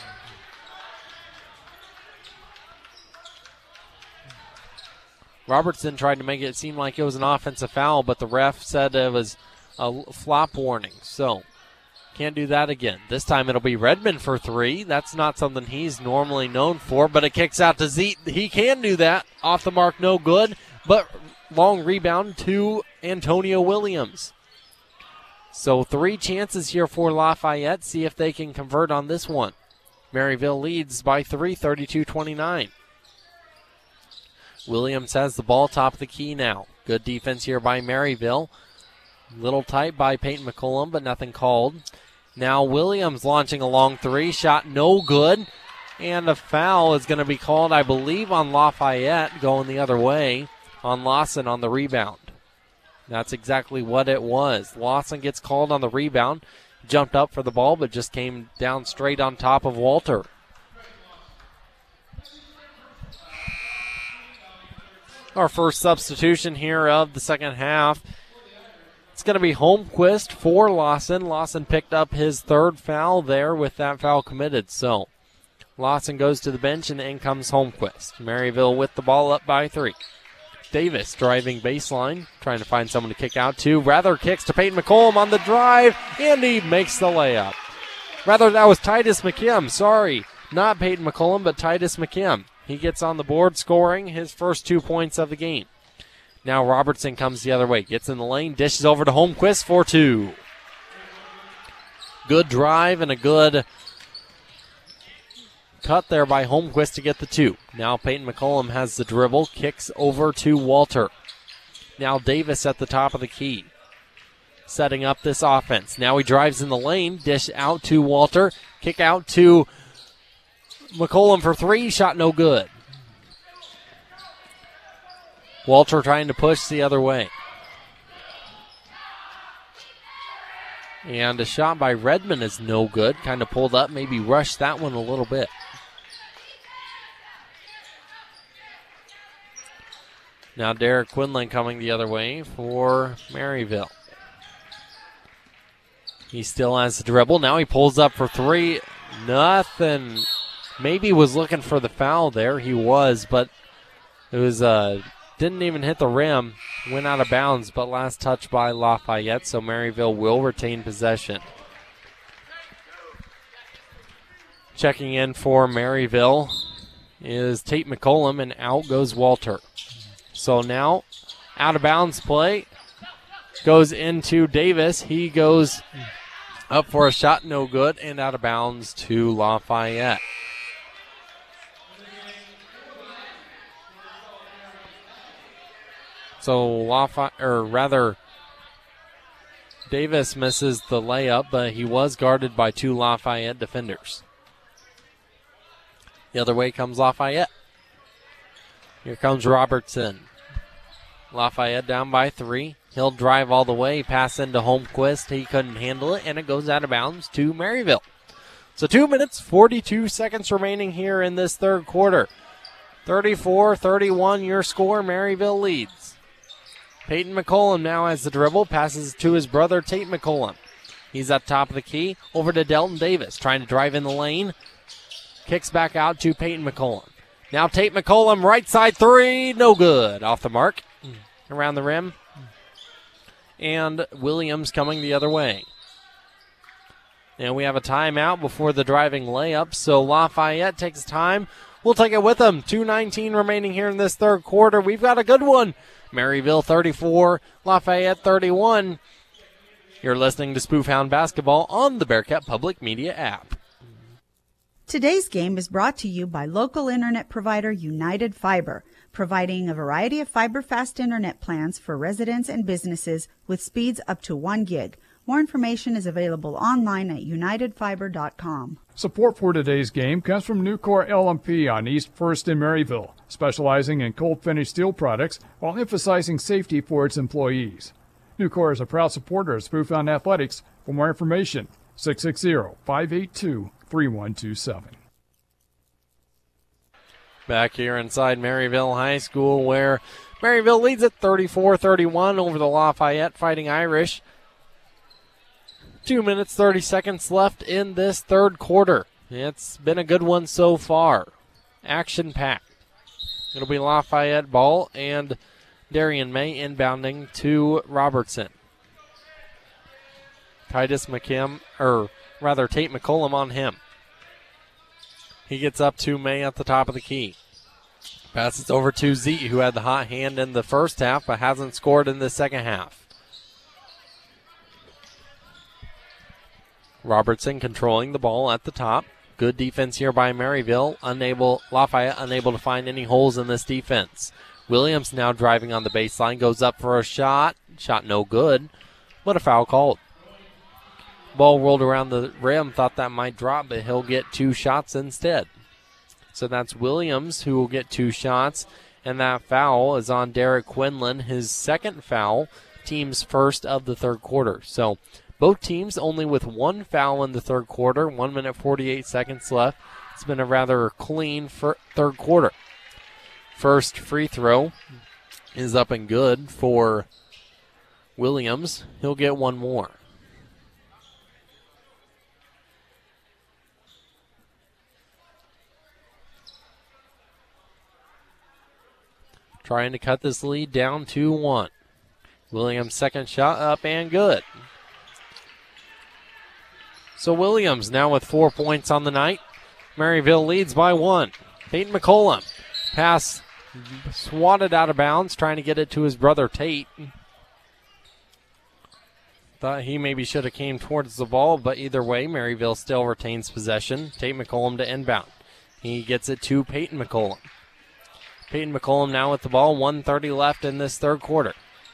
Robertson tried to make it seem like it was an offensive foul, but the ref said it was a flop warning. So, can't do that again. This time it'll be Redmond for three. That's not something he's normally known for, but it kicks out to Zeet. He can do that. Off the mark, no good, but long rebound to Antonio Williams. So 3 chances here for Lafayette. See if they can convert on this one. Maryville leads by 3, 32-29. Williams has the ball top of the key now. Good defense here by Maryville. Little tight by Peyton McCollum, but nothing called. Now Williams launching a long three. Shot no good. And a foul is going to be called, I believe, on Lafayette going the other way on Lawson on the rebound. That's exactly what it was. Lawson gets called on the rebound. Jumped up for the ball, but just came down straight on top of Walter. Our first substitution here of the second half. It's going to be Holmquist for Lawson. Lawson picked up his third foul there with that foul committed. So Lawson goes to the bench and in comes Holmquist. Maryville with the ball up by 3. Davis driving baseline, trying to find someone to kick out to. Rather kicks to Peyton McCollum on the drive, and he makes the layup. Rather, that was Titus McKim. Sorry, not Peyton McCollum, but Titus McKim. He gets on the board, scoring his first 2 points of the game. Now Robertson comes the other way, gets in the lane, dishes over to Holmquist for 2. Good drive and a good cut there by Holmquist to get the 2. Now Peyton McCollum has the dribble, kicks over to Walter. Now Davis at the top of the key, setting up this offense. Now he drives in the lane, dish out to Walter, kick out to McCollum for 3, shot no good. Walter trying to push the other way. And a shot by Redmond is no good. Kind of pulled up, maybe rushed that one a little bit. Now Derek Quinlan coming the other way for Maryville. He still has the dribble. Now he pulls up for 3. Nothing. Maybe was looking for the foul there. He was, but it was didn't even hit the rim. Went out of bounds, but last touch by Lafayette, so Maryville will retain possession. Checking in for Maryville is Tate McCollum, and out goes Walter. So now, out of bounds play goes into Davis. He goes up for a shot, no good, and out of bounds to Lafayette. So Davis misses the layup, but he was guarded by 2 Lafayette defenders. The other way comes Lafayette. Here comes Robertson. Lafayette down by 3. He'll drive all the way, pass into Holmquist. He couldn't handle it, and it goes out of bounds to Maryville. So 2 minutes, 42 seconds remaining here in this third quarter. 34-31 your score. Maryville leads. Peyton McCollum now has the dribble, passes to his brother Tate McCollum. He's up top of the key, over to Delton Davis, trying to drive in the lane. Kicks back out to Peyton McCollum. Now Tate McCollum, right side 3, no good. Off the mark, around the rim. And Williams coming the other way. And we have a timeout before the driving layup, so Lafayette takes time. We'll take it with them. 2:19 remaining here in this third quarter. We've got a good one. Maryville 34, Lafayette 31. You're listening to Spoofhound Basketball on the Bearcat Public Media app. Today's game is brought to you by local internet provider United Fiber, providing a variety of fiber-fast internet plans for residents and businesses with speeds up to 1 gig. More information is available online at unitedfiber.com. Support for today's game comes from Nucor LMP on East 1st in Maryville, specializing in cold finish steel products while emphasizing safety for its employees. Nucor is a proud supporter of Spoofhound Athletics. For more information, 660-582-3127. Back here inside Maryville High School, where Maryville leads at 34-31 over the Lafayette Fighting Irish. 2 minutes, 30 seconds left in this third quarter. It's been a good one so far. Action-packed. It'll be Lafayette ball and Darian May inbounding to Robertson. Tate McCollum on him. He gets up to May at the top of the key. Passes over to Z, who had the hot hand in the first half but hasn't scored in the second half. Robertson controlling the ball at the top. Good defense here by Maryville. Lafayette unable to find any holes in this defense. Williams now driving on the baseline, goes up for a shot. Shot no good, but a foul called. Ball rolled around the rim, thought that might drop, but he'll get 2 shots instead. So that's Williams who will get 2 shots, and that foul is on Derek Quinlan, his second foul, team's first of the third quarter. So both teams only with 1 foul in the third quarter, 1 minute 48 seconds left. It's been a rather clean third quarter. First free throw is up and good for Williams. He'll get 1 more. Trying to cut this lead down to 1. Williams' second shot up and good. So Williams now with 4 points on the night. Maryville leads by 1. Peyton McCollum. Pass swatted out of bounds, trying to get it to his brother Tate. Thought he maybe should have came towards the ball, but either way, Maryville still retains possession. Tate McCollum to inbound. He gets it to Peyton McCollum. Peyton McCollum now with the ball, 1:30 left in this third quarter.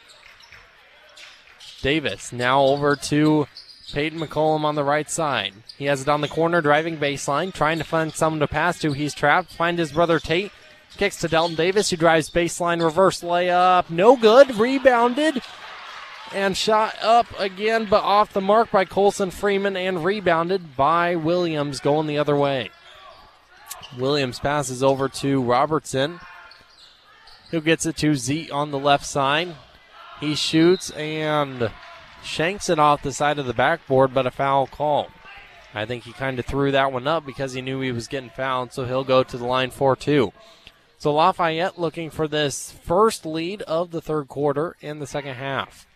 Davis now over to Peyton McCollum on the right side. He has it on the corner, driving baseline, trying to find someone to pass to. He's trapped. Find his brother Tate. Kicks to Delton Davis, who drives baseline, reverse layup. No good. Rebounded. And shot up again, but off the mark by Colson Freeman, and rebounded by Williams, going the other way. Williams passes over to Robertson, who gets it to Zeke on the left side. He shoots and shanks it off the side of the backboard, but a foul called. I think he kind of threw that one up because he knew he was getting fouled, so he'll go to the line for 2. So Lafayette looking for this first lead of the third quarter in the second half.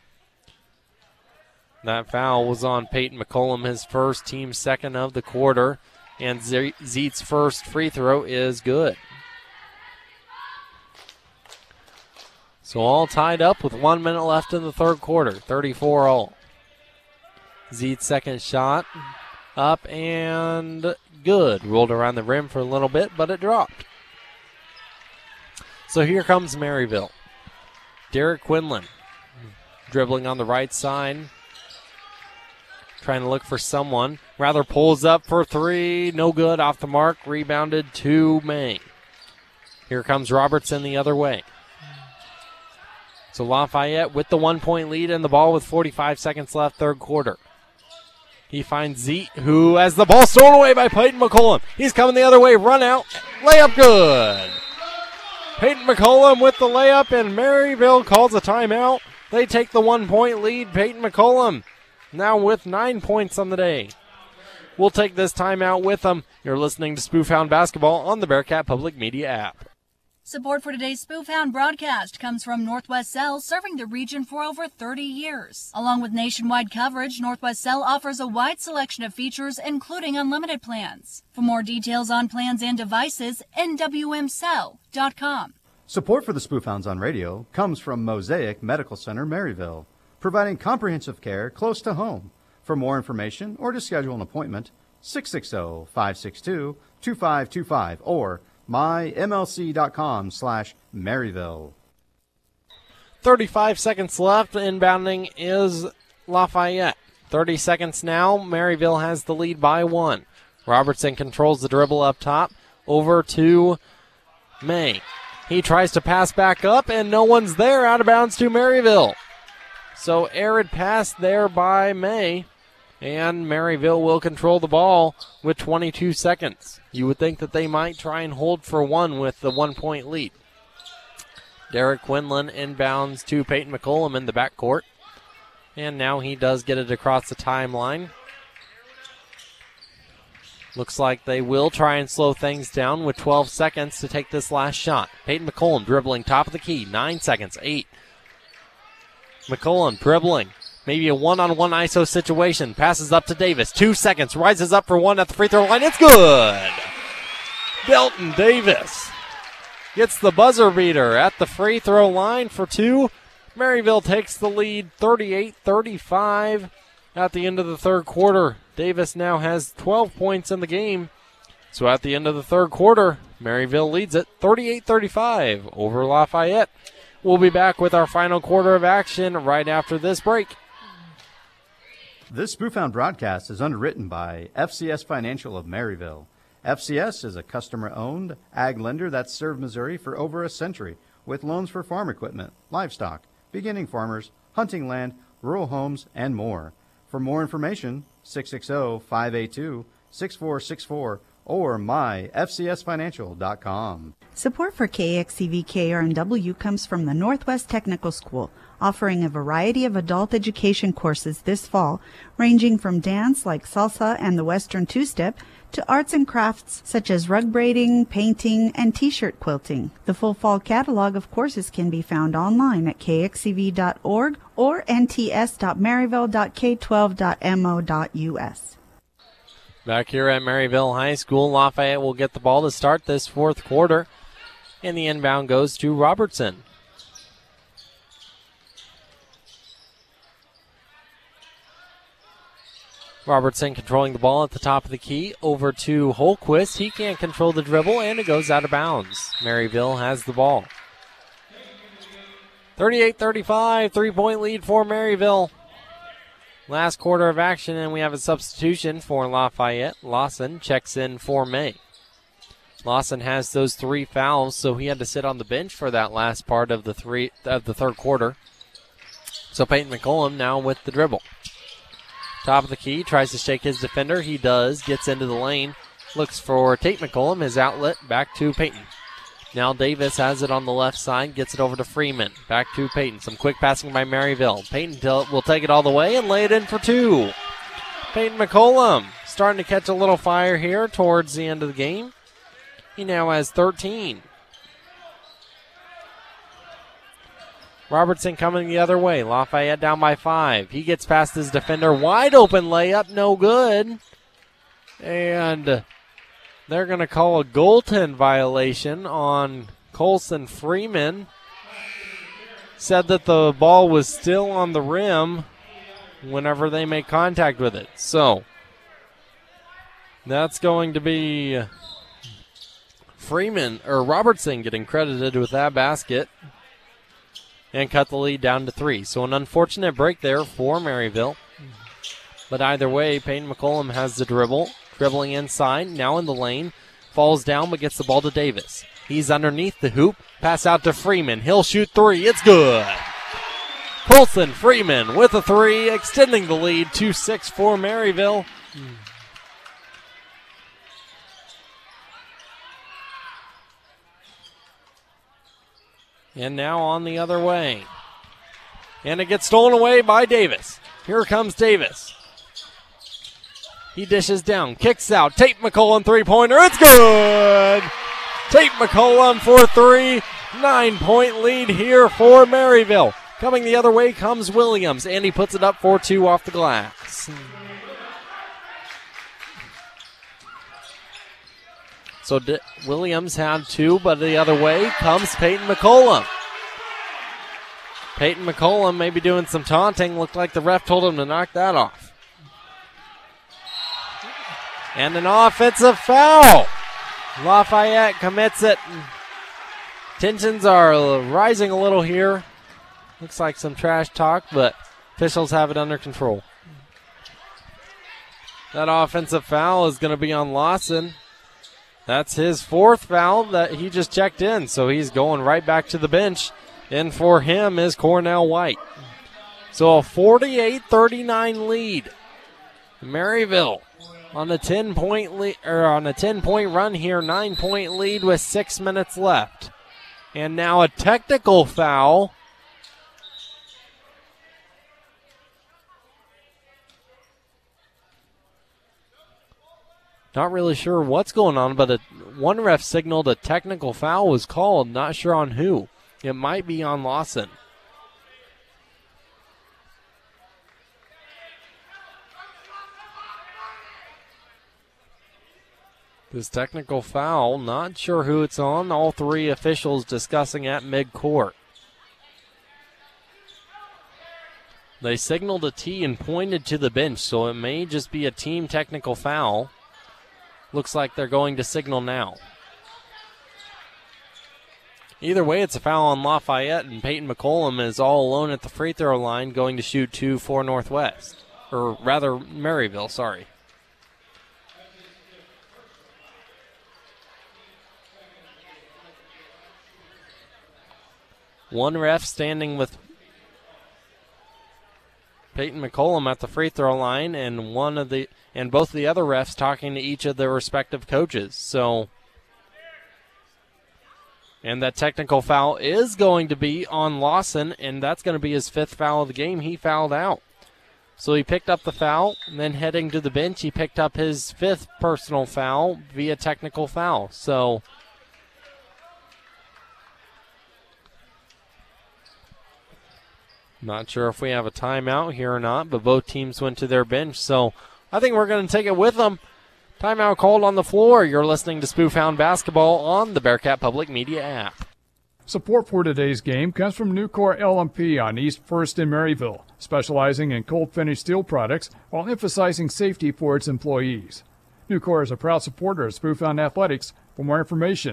That foul was on Peyton McCollum, his first, team second of the quarter, and Zeet's first free throw is good. So all tied up with 1 minute left in the third quarter, 34-all. Zeet's second shot up and good. Rolled around the rim for a little bit, but it dropped. So here comes Maryville. Derek Quinlan dribbling on the right side, trying to look for someone. Rather pulls up for 3, no good, off the mark, rebounded to May. Here comes Robertson the other way. So Lafayette with the 1-point lead and the ball with 45 seconds left, third quarter. He finds Zeke, who has the ball stolen away by Peyton McCollum. He's coming the other way, run out, layup good. Peyton McCollum with the layup, and Maryville calls a timeout. They take the 1-point lead. Peyton McCollum now with 9 points on the day. We'll take this timeout with them. You're listening to Spoofhound Basketball on the Bearcat Public Media app. Support for today's Spoofhound broadcast comes from Northwest Cell, serving the region for over 30 years. Along with nationwide coverage, Northwest Cell offers a wide selection of features, including unlimited plans. For more details on plans and devices, nwmcell.com. Support for the Spoofhounds on radio comes from Mosaic Medical Center, Maryville, providing comprehensive care close to home. For more information or to schedule an appointment, 660-562-2525 or mymlc.com/Maryville. 35 seconds left. Inbounding is Lafayette. 30 seconds now. Maryville has the lead by 1. Robertson controls the dribble up top. Over to May. He tries to pass back up, and no one's there. Out of bounds to Maryville. So arid pass there by May, and Maryville will control the ball with 22 seconds. You would think that they might try and hold for 1 with the 1-point lead. Derek Quinlan inbounds to Peyton McCollum in the backcourt. And now he does get it across the timeline. Looks like they will try and slow things down with 12 seconds to take this last shot. Peyton McCollum dribbling top of the key. 9 seconds, 8. McCollum dribbling. Maybe a one-on-one ISO situation. Passes up to Davis. 2 seconds. Rises up for 1 at the free throw line. It's good. Delton Davis gets the buzzer beater at the free throw line for 2. Maryville takes the lead 38-35 at the end of the third quarter. Davis now has 12 points in the game. So at the end of the third quarter, Maryville leads it 38-35 over Lafayette. We'll be back with our final quarter of action right after this break. This Spoofhound broadcast is underwritten by FCS Financial of Maryville. FCS is a customer-owned ag lender that's served Missouri for over a century with loans for farm equipment, livestock, beginning farmers, hunting land, rural homes, and more. For more information, 660-582-6464 or myfcsfinancial.com. Support for KXCV KRNW comes from the Northwest Technical School, offering a variety of adult education courses this fall, ranging from dance like salsa and the Western two-step to arts and crafts such as rug braiding, painting, and t-shirt quilting. The full fall catalog of courses can be found online at kxcv.org or nts.maryville.k12.mo.us. Back here at Maryville High School, Lafayette will get the ball to start this fourth quarter, and the inbound goes to Robertson. Robertson controlling the ball at the top of the key. Over to Holquist. He can't control the dribble, and it goes out of bounds. Maryville has the ball. 38-35, 3-point lead for Maryville. Last quarter of action, and we have a substitution for Lafayette. Lawson checks in for May. Lawson has those 3 fouls, so he had to sit on the bench for that last part of the third quarter. So Peyton McCollum now with the dribble. Top of the key, tries to shake his defender. He does, gets into the lane, looks for Tate McCollum, his outlet, back to Peyton. Now Davis has it on the left side, gets it over to Freeman. Back to Peyton. Some quick passing by Maryville. Peyton will take it all the way and lay it in for 2. Peyton McCollum starting to catch a little fire here towards the end of the game. He now has 13. Robertson coming the other way. Lafayette down by 5. He gets past his defender. Wide open layup, no good. And they're going to call a goaltend violation on Colson Freeman. Said that the ball was still on the rim whenever they make contact with it. So that's going to be Robertson getting credited with that basket and cut the lead down to 3. So an unfortunate break there for Maryville. But either way, Peyton McCollum has the dribble. Dribbling inside, now in the lane. Falls down but gets the ball to Davis. He's underneath the hoop. Pass out to Freeman. He'll shoot 3. It's good. Colson Freeman with a 3, extending the lead 2-6 for Maryville. And now on the other way. And it gets stolen away by Davis. Here comes Davis. He dishes down, kicks out. Tate McCollum 3-pointer. It's good! Tate McCollum for 3. 9-point lead here for Maryville. Coming the other way comes Williams, and he puts it up for 2 off the glass. So Williams had 2, but the other way comes Peyton McCollum. Peyton McCollum may be doing some taunting. Looked like the ref told him to knock that off. And an offensive foul. Lafayette commits it. Tensions are rising a little here. Looks like some trash talk, but officials have it under control. That offensive foul is going to be on Lawson. That's his fourth foul that he just checked in, so he's going right back to the bench. And for him is Cornell White. So a 48-39 lead. Maryville on a 10-point run here, 9-point lead with 6 minutes left. And now a technical foul. Not really sure what's going on, but one ref signaled a technical foul was called. Not sure on who. It might be on Lawson. This technical foul, not sure who it's on. All three officials discussing at midcourt. They signaled a T and pointed to the bench, so it may just be a team technical foul. Looks like they're going to signal now. Either way, it's a foul on Lafayette, and Peyton McCollum is all alone at the free throw line going to shoot 2 for Northwest. Or rather, Maryville, sorry. One ref standing with Peyton McCollum at the free throw line, and both the other refs talking to each of their respective coaches. So, and that technical foul is going to be on Lawson, and that's going to be his 5th foul of the game. He fouled out. So he picked up the foul, and then heading to the bench, he picked up his 5th personal foul via technical foul. So, not sure if we have a timeout here or not, but both teams went to their bench. So I think we're going to take it with them. Timeout called on the floor. You're listening to Spoof Hound Basketball on the Bearcat Public Media app. Support for today's game comes from Nucor LMP on East 1st in Maryville, specializing in cold finish steel products while emphasizing safety for its employees. Nucor is a proud supporter of Spoof Hound Athletics. For more information,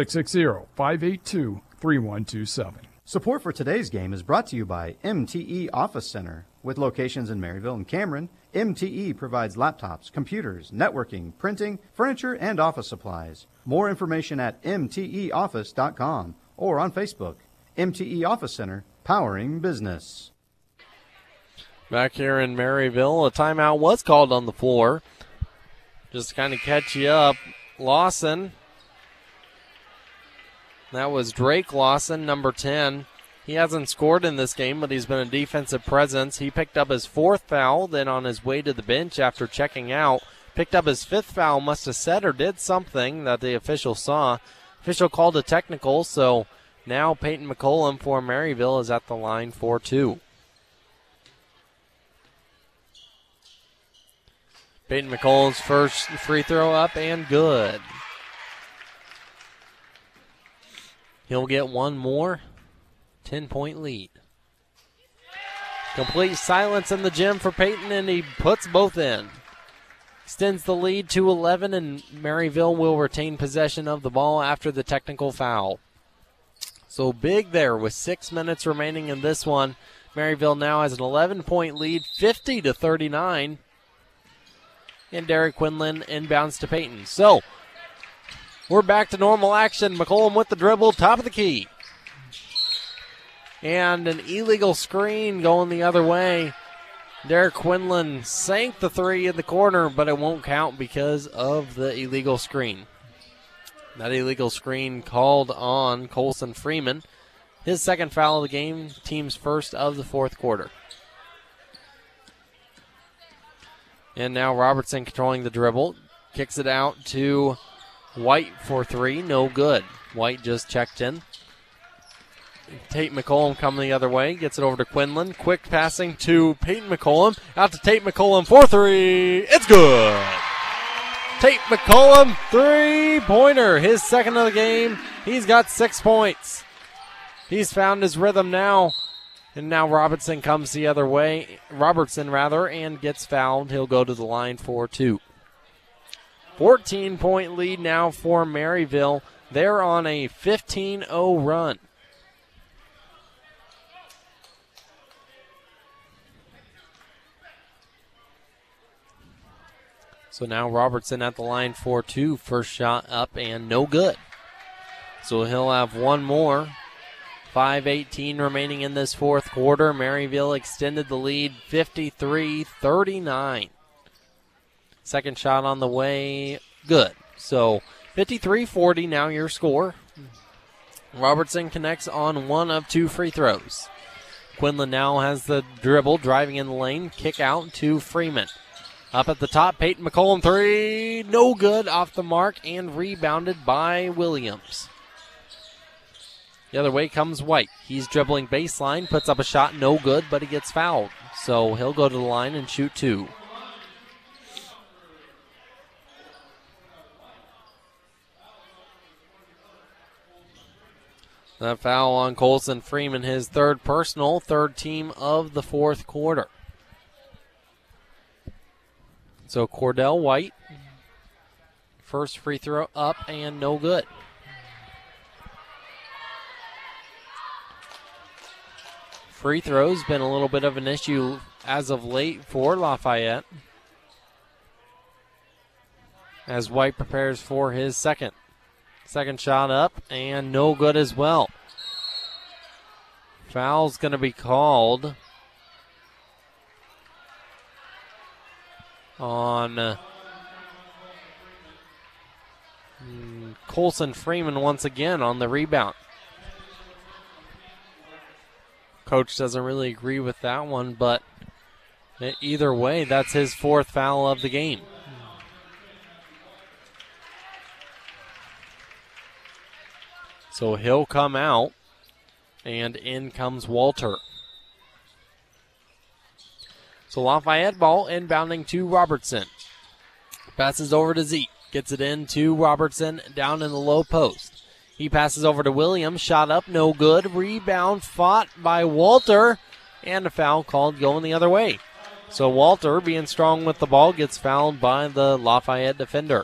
660-582-3127. Support for today's game is brought to you by MTE Office Center. With locations in Maryville and Cameron, MTE provides laptops, computers, networking, printing, furniture, and office supplies. More information at mteoffice.com or on Facebook. MTE Office Center, powering business. Back here in Maryville, a timeout was called on the floor. Just to kind of catch you up, Lawson. That was Drake Lawson, number 10. He hasn't scored in this game, but he's been a defensive presence. He picked up his 4th foul, then on his way to the bench after checking out, picked up his 5th foul, must have said or did something that the official saw. Official called a technical, so now Peyton McCollum for Maryville is at the line for 2. Peyton McCollum's first free throw up and good. He'll get one more. 10-point lead. Complete silence in the gym for Peyton, and he puts both in. Extends the lead to 11, and Maryville will retain possession of the ball after the technical foul. So big there with 6 minutes remaining in this one. Maryville now has an 11-point lead, 50-39. And Derek Quinlan inbounds to Peyton. So we're back to normal action. McCollum with the dribble, top of the key. And an illegal screen going the other way. Derek Quinlan sank the 3 in the corner, but it won't count because of the illegal screen. That illegal screen called on Colson Freeman. His 2nd foul of the game, team's 1st of the 4th quarter. And now Robertson controlling the dribble. Kicks it out to White for 3. No good. White just checked in. Tate McCollum coming the other way. Gets it over to Quinlan. Quick passing to Peyton McCollum. Out to Tate McCollum for 3. It's good. Tate McCollum, 3-pointer. His 2nd of the game. He's got 6 points. He's found his rhythm now. And now Robertson comes the other way. And gets fouled. He'll go to the line for 2. 14-point lead now for Maryville. They're on a 15-0 run. So now Robertson at the line for two. First shot up and no good. So he'll have one more. 5:18 remaining in this fourth quarter. Maryville extended the lead 53-39. Second shot on the way, good. So 53-40 now your score. Robertson connects on one of two free throws. Quinlan now has the dribble, driving in the lane, kick out to Freeman. Up at the top, Peyton McCollum three, no good, off the mark and rebounded by Williams. The other way comes White. He's dribbling baseline, puts up a shot, no good, but he gets fouled. So he'll go to the line and shoot two. That foul on Colson Freeman, his third personal, third team of the fourth quarter. So Cordell White, first free throw up and no good. Free throws been a little bit of an issue as of late for Lafayette, as White prepares for his second. Second shot up and no good as well. Foul's going to be called on Colson Freeman once again on the rebound. Coach doesn't really agree with that one, but either way, that's his fourth foul of the game. So he'll come out, and in comes Walter. So Lafayette ball inbounding to Robertson. Passes over to Zeke. Gets it in to Robertson down in the low post. He passes over to Williams. Shot up, no good. Rebound fought by Walter. And a foul called going the other way. So Walter, being strong with the ball, gets fouled by the Lafayette defender.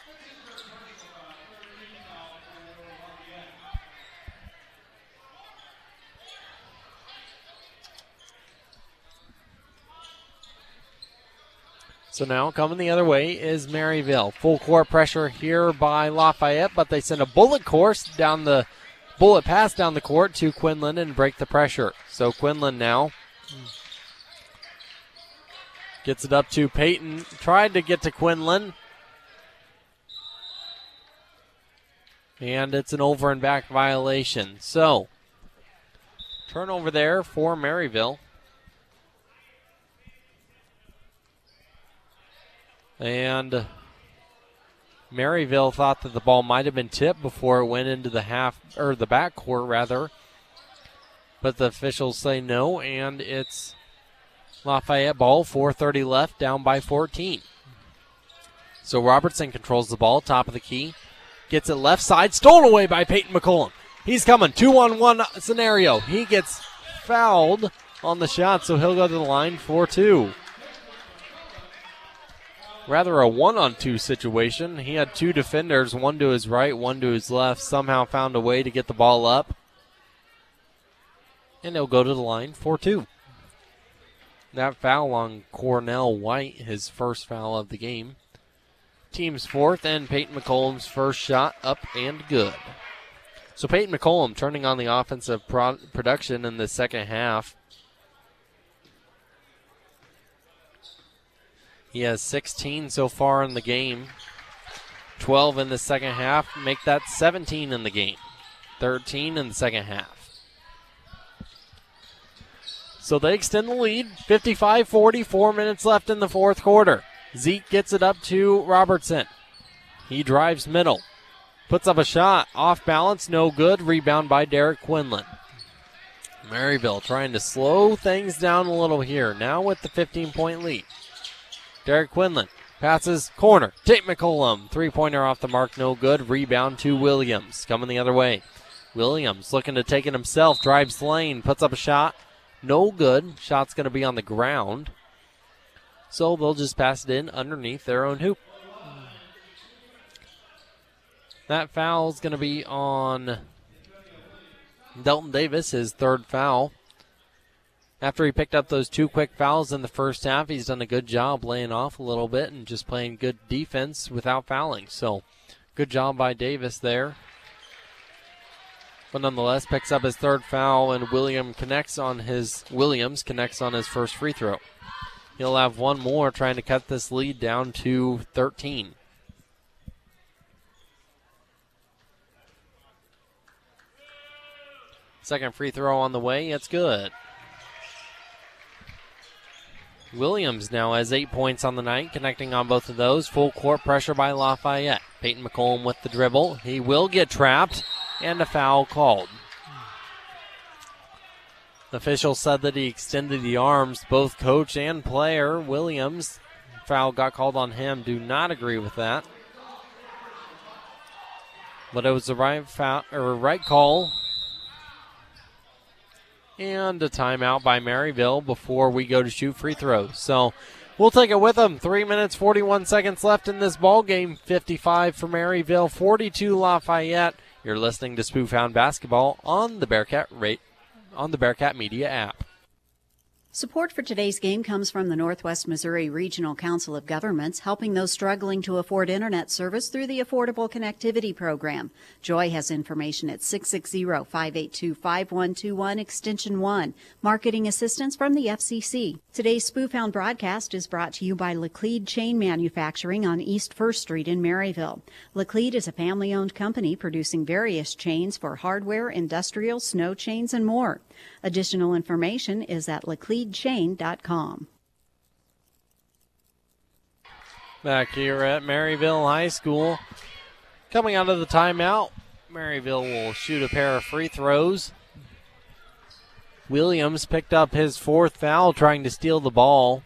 So now coming the other way is Maryville. Full court pressure here by Lafayette, but they send a bullet pass down the court to Quinlan and break the pressure. So Quinlan now gets it up to Peyton. Tried to get to Quinlan. And it's an over and back violation. So turnover there for Maryville. And Maryville thought that the ball might have been tipped before it went into the backcourt rather. But the officials say no, and it's Lafayette ball, 4:30 left, down by 14. So Robertson controls the ball, top of the key. Gets it left side, stolen away by Peyton McCollum. He's coming, 2-on-1 scenario. He gets fouled on the shot, so he'll go to the line for two. Rather a 1-on-2 situation. He had two defenders, one to his right, one to his left. Somehow found a way to get the ball up. And he'll go to the line for two. That foul on Cornell White, his first foul of the game. Team's fourth, and Peyton McCollum's first shot up and good. So Peyton McCollum turning on the offensive production in the second half. He has 16 so far in the game. 12 in the second half. Make that 17 in the game. 13 in the second half. So they extend the lead. 55-40, 4 minutes left in the fourth quarter. Zeke gets it up to Robertson. He drives middle. Puts up a shot. Off balance, no good. Rebound by Derek Quinlan. Maryville trying to slow things down a little here. Now with the 15-point lead. Derek Quinlan passes corner. Tate McCollum. Three-pointer off the mark, no good. Rebound to Williams. Coming the other way. Williams looking to take it himself. Drives lane. Puts up a shot. No good. Shot's going to be on the ground. So they'll just pass it in underneath their own hoop. That foul's going to be on Delton Davis, his third foul. After he picked up those 2 quick fouls in the first half, he's done a good job laying off a little bit and just playing good defense without fouling. So good job by Davis there. But nonetheless, picks up his 3rd foul, and Williams connects on his first free throw. He'll have one more, trying to cut this lead down to 13. Second free throw on the way. It's good. Williams now has 8 points on the night, connecting on both of those. Full court pressure by Lafayette. Peyton McCollum with the dribble. He will get trapped, and a foul called. The official said that he extended the arms, both coach and player. Williams, foul got called on him. Do not agree with that. But it was the right call. And a timeout by Maryville before we go to shoot free throws. So we'll take it with them. 3 minutes, 41 seconds left in this ball game. 55 for Maryville, 42 Lafayette. You're listening to Spoof Hound Basketball on the Bearcat Media app. Support for today's game comes from the Northwest Missouri Regional Council of Governments, helping those struggling to afford internet service through the Affordable Connectivity Program. Joy has information at 660-582-5121, extension 1. Marketing assistance from the FCC. Today's Spoof Hound broadcast is brought to you by Laclede Chain Manufacturing on East 1st Street in Maryville. Laclede is a family-owned company producing various chains for hardware, industrial, snow chains, and more. Additional information is at lacledechain.com. Back here at Maryville High School. Coming out of the timeout, Maryville will shoot a pair of free throws. Williams picked up his 4th foul trying to steal the ball.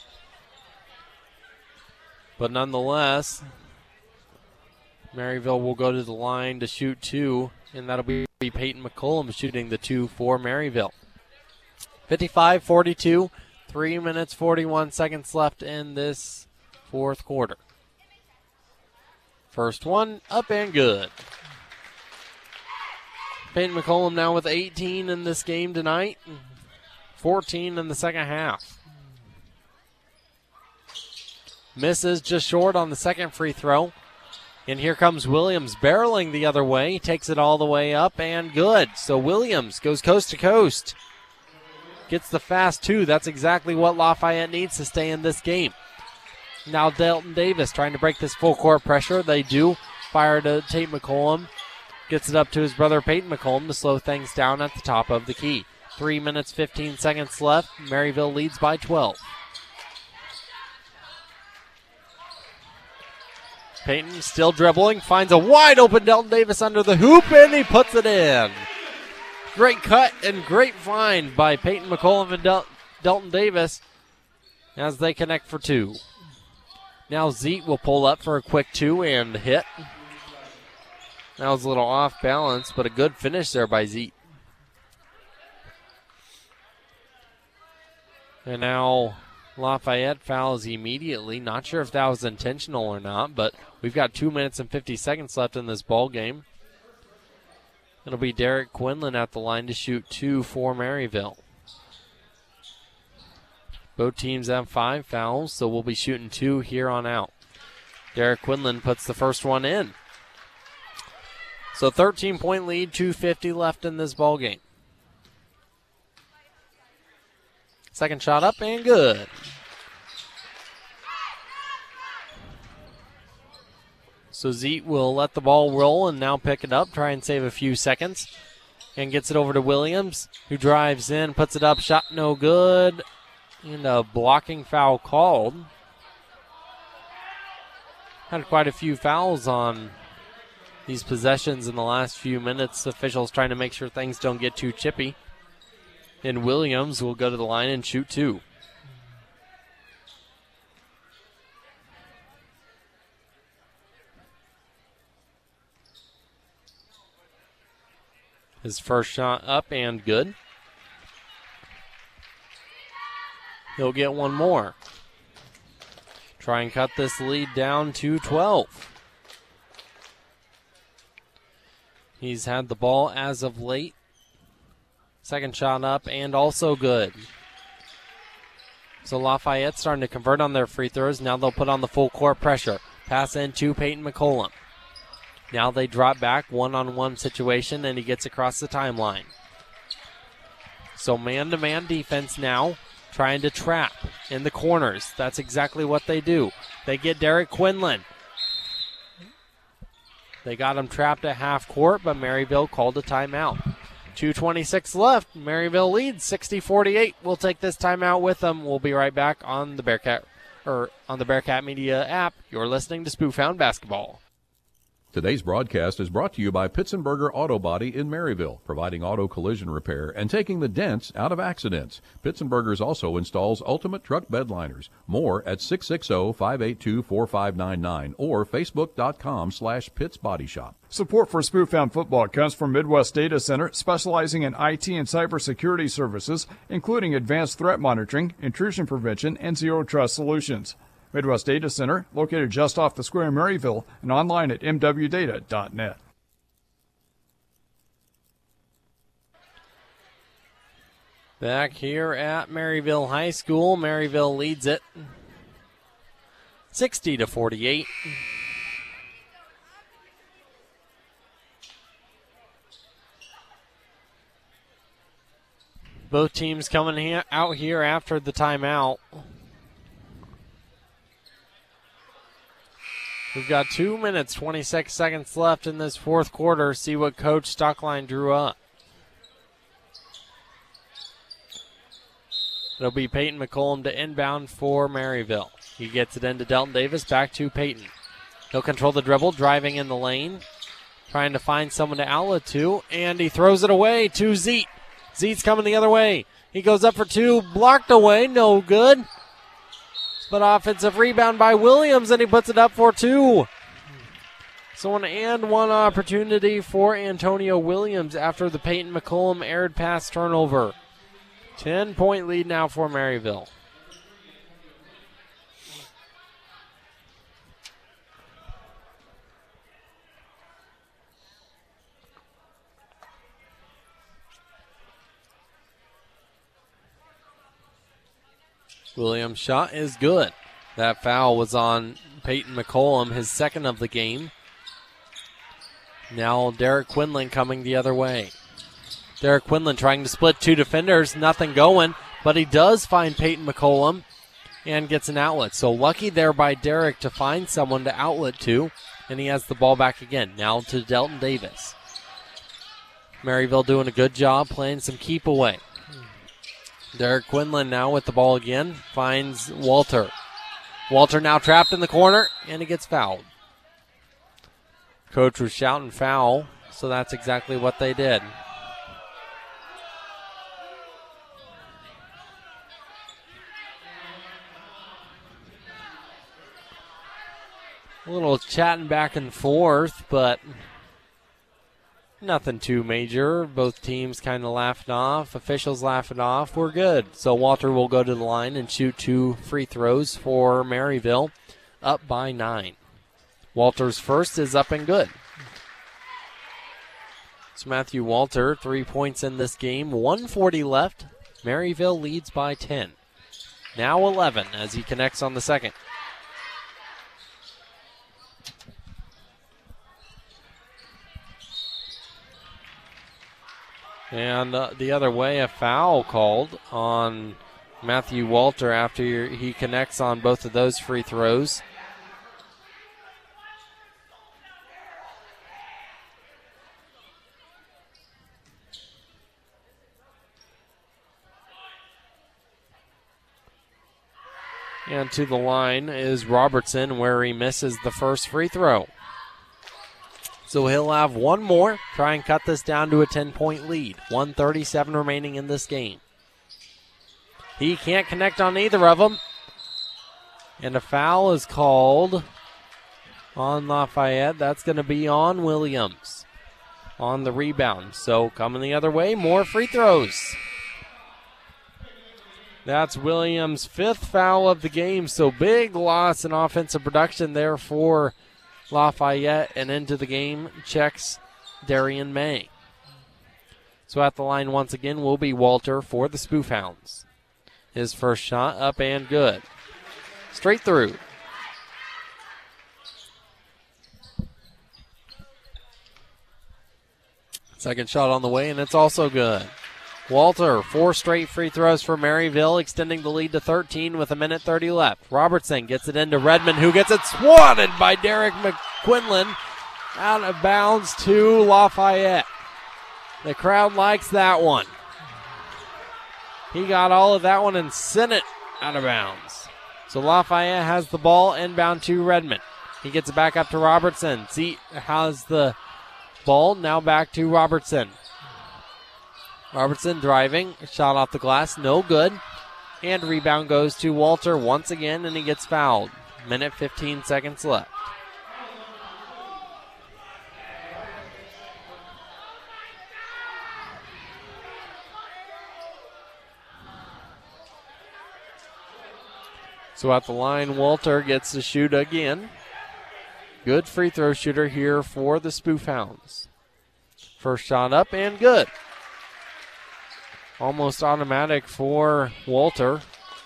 But nonetheless, Maryville will go to the line to shoot 2, and that'll be Peyton McCollum shooting the 2 for Maryville. 55-42, 3 minutes, 41 seconds left in this 4th quarter. First one, up and good. Peyton McCollum now with 18 in this game tonight, 14 in the second half. Misses just short on the second free throw. And here comes Williams barreling the other way, takes it all the way up and good. So Williams goes coast to coast. Gets the fast 2. That's exactly what Lafayette needs to stay in this game. Now Delton Davis trying to break this full court pressure. They do. Fire to Tate McCollum. Gets it up to his brother Peyton McCollum to slow things down at the top of the key. 3 minutes, 15 seconds left. Maryville leads by 12. Peyton still dribbling, finds a wide open Delton Davis under the hoop, and he puts it in. Great cut and great find by Peyton McCollum and Delton Davis as they connect for 2. Now Zeet will pull up for a quick 2 and hit. That was a little off balance, but a good finish there by Zeet. And now Lafayette fouls immediately. Not sure if that was intentional or not, but we've got 2 minutes and 50 seconds left in this ball game. It'll be Derek Quinlan at the line to shoot 2 for Maryville. Both teams have 5 fouls, so we'll be shooting 2 here on out. Derek Quinlan puts the first one in. So 13-point lead, 2:50 left in this ball game. Second shot up and good. So Zeet will let the ball roll and now pick it up, try and save a few seconds. And gets it over to Williams, who drives in, puts it up, shot no good. And a blocking foul called. Had quite a few fouls on these possessions in the last few minutes. Officials trying to make sure things don't get too chippy. And Williams will go to the line and shoot 2. His first shot up and good. He'll get one more. Try and cut this lead down to 12. He's had the ball as of late. Second shot up and also good. So Lafayette starting to convert on their free throws. Now they'll put on the full court pressure. Pass in to Peyton McCollum. Now they drop back, one-on-one situation, and he gets across the timeline. So man-to-man defense now, trying to trap in the corners. That's exactly what they do. They get Derek Quinlan. They got him trapped at half court, but Maryville called a timeout. 2:26 left. Maryville leads 60-48. We'll take this timeout with them. We'll be right back on the Bearcat Media app. You're listening to Spoofhound Basketball. Today's broadcast is brought to you by Pitsenberger Auto Body in Maryville, providing auto collision repair and taking the dents out of accidents. Pitsenberger's also installs ultimate truck bed liners. More at 660-582-4599 or facebook.com/Pitts Body Shop. Support for Spoofhound Football comes from Midwest Data Center, specializing in IT and cybersecurity services, including advanced threat monitoring, intrusion prevention, and zero trust solutions. Midwest Data Center, located just off the square in Maryville, and online at mwdata.net. Back here at Maryville High School, Maryville leads it 60-48. Both teams coming out here after the timeout. We've got 2 minutes, 26 seconds left in this fourth quarter. See what Coach Stockline drew up. It'll be Peyton McCollum to inbound for Maryville. He gets it into Delton Davis, back to Peyton. He'll control the dribble, driving in the lane, trying to find someone to outlet to, and he throws it away to Zeet. Zeet's coming the other way. He goes up for two, blocked away, no good. But offensive rebound by Williams, and he puts it up for two. So an and one opportunity for Antonio Williams after the Peyton McCollum aired pass turnover. 10-point lead now for Maryville. Williams' shot is good. That foul was on Peyton McCollum, his second of the game. Now Derek Quinlan coming the other way. Derek Quinlan trying to split two defenders, nothing going, but he does find Peyton McCollum and gets an outlet. So lucky there by Derek to find someone to outlet to, and he has the ball back again. Now to Delton Davis. Maryville doing a good job playing some keep away. Derek Quinlan now with the ball again, finds Walter. Walter now trapped in the corner, and he gets fouled. Coach was shouting foul, so that's exactly what they did. A little chatting back and forth, but nothing too major. Both teams kind of laughing off. Officials laughing off. We're good. So Walter will go to the line and shoot two free throws for Maryville, up by 9. Walter's first is up and good. It's Matthew Walter, 3 points in this game. 1:40 left. Maryville leads by 10. Now 11 as he connects on the second. And the other way, a foul called on Matthew Walter after he connects on both of those free throws. And to the line is Robertson, where he misses the first free throw. So he'll have one more, try and cut this down to a 10-point lead. 1:37 remaining in this game. He can't connect on either of them. And a foul is called on Lafayette. That's going to be on Williams on the rebound. So coming the other way, more free throws. That's Williams' 5th foul of the game. So big loss in offensive production there for Lafayette, and into the game checks Darian May. So at the line once again will be Walter for the Spoofhounds. His first shot up and good. Straight through. Second shot on the way, and it's also good. Walter, 4 straight free throws for Maryville, extending the lead to 13 with 1:30 left. Robertson gets it into Redmond, who gets it swatted by Derek McQuinlan out of bounds to Lafayette. The crowd likes that one. He got all of that one and sent it out of bounds. So Lafayette has the ball inbound to Redmond. He gets it back up to Robertson. Zeke has the ball, now back to Robertson. Robertson driving, shot off the glass, no good. And rebound goes to Walter once again, and he gets fouled. 1:15 left. So at the line, Walter gets to shoot again. Good free throw shooter here for the Spoof Hounds. First shot up and good. Almost automatic for Walter.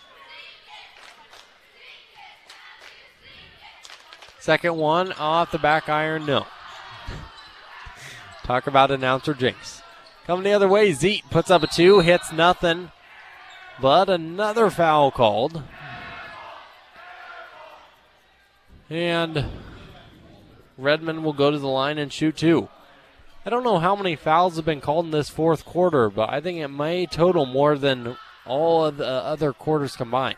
Second one off the back iron, no. Talk about announcer jinx. Coming the other way, Zeke puts up a 2, hits nothing, but another foul called. And Redmond will go to the line and shoot 2. I don't know how many fouls have been called in this fourth quarter, but I think it may total more than all of the other quarters combined.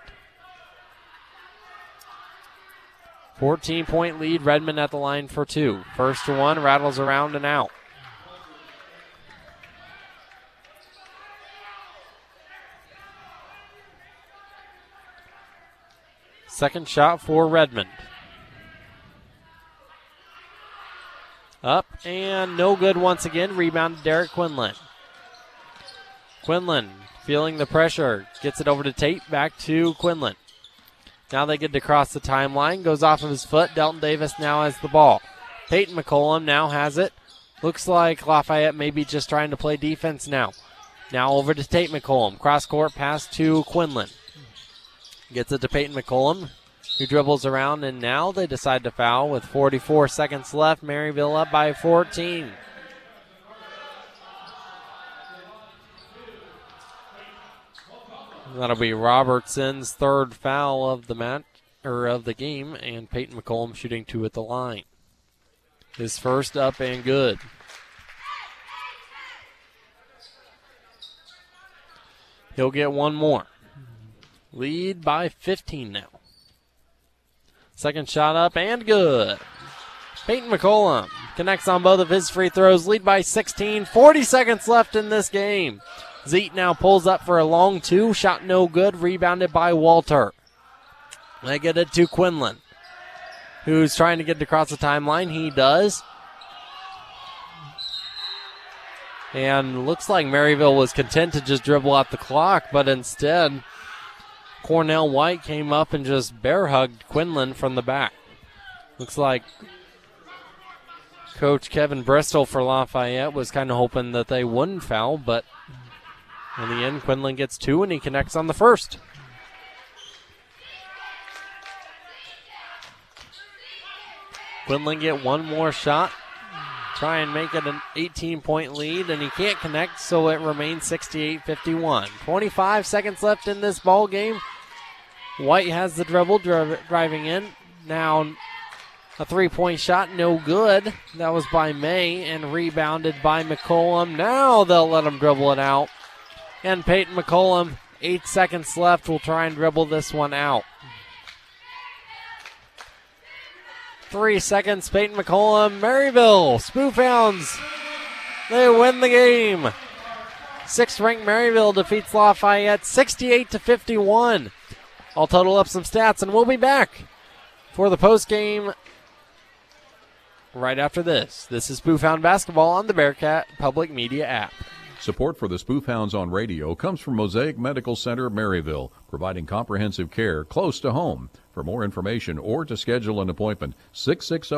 14-point lead, Redmond at the line for 2. First to one, rattles around and out. Second shot for Redmond. Up and no good once again. Rebound Derek Quinlan. Quinlan feeling the pressure. Gets it over to Tate. Back to Quinlan. Now they get to cross the timeline. Goes off of his foot. Delton Davis now has the ball. Peyton McCollum now has it. Looks like Lafayette may be just trying to play defense now. Now over to Tate McCollum. Cross court pass to Quinlan. Gets it to Peyton McCollum, who dribbles around, and now they decide to foul with 44 seconds left. Maryville up by 14. That'll be Robertson's third foul of the match or of the game, and Peyton McCollum shooting 2 at the line. His first up and good. He'll get one more. Lead by 15 now. Second shot up and good. Peyton McCollum connects on both of his free throws. Lead by 16. 40 seconds left in this game. Zeke now pulls up for a long 2. Shot no good. Rebounded by Walter. They get it to Quinlan, who's trying to get it across the timeline. He does. And looks like Maryville was content to just dribble out the clock, but instead Cornell White came up and just bear hugged Quinlan from the back. Looks like Coach Kevin Bristol for Lafayette was kind of hoping that they wouldn't foul, but in the end, Quinlan gets 2 and he connects on the first. Quinlan get one more shot, try and make it an 18-point lead, and he can't connect, so it remains 68-51. 25 seconds left in this ball game. White has the dribble, driving in. Now a 3-point shot, no good. That was by May and rebounded by McCollum. Now they'll let him dribble it out. And Peyton McCollum, 8 seconds left, will try and dribble this one out. 3 seconds, Peyton McCollum. Maryville, Spoof Hounds, they win the game. 6th-ranked Maryville defeats Lafayette 68-51. I'll total up some stats, and we'll be back for the postgame right after this. This is Spoof Hound Basketball on the Bearcat Public Media app. Support for the Spoof Hounds on radio comes from Mosaic Medical Center, Maryville, providing comprehensive care close to home. For more information or to schedule an appointment,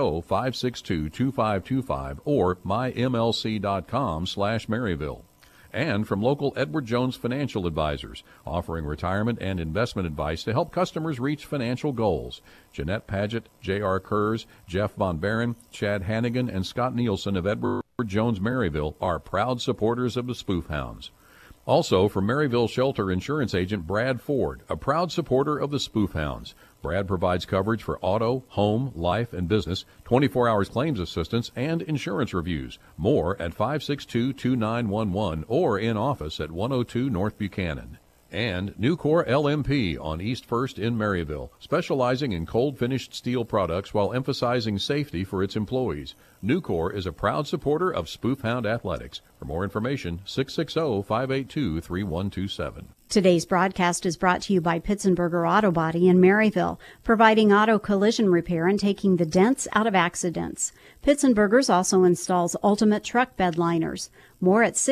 660-562-2525 or mymlc.com/Maryville. and from local Edward Jones Financial Advisors, offering retirement and investment advice to help customers reach financial goals. Jeanette Paget, J.R. Kurz, Jeff Von Barron, Chad Hannigan, and Scott Nielsen of Edward Jones Maryville are proud supporters of the Spoof Hounds. Also, from Maryville Shelter Insurance Agent Brad Ford, a proud supporter of the Spoof Hounds. Brad provides coverage for auto, home, life, and business, 24 hours claims assistance, and insurance reviews. More at 562-2911 or in office at 102 North Buchanan. And Nucor LMP on East 1st in Maryville, specializing in cold-finished steel products while emphasizing safety for its employees. Nucor is a proud supporter of Spoof Hound Athletics. For more information, 660-582-3127. Today's broadcast is brought to you by Pitzenberger Auto Body in Maryville, providing auto collision repair and taking the dents out of accidents. Pitzenberger's also installs ultimate truck bed liners. More at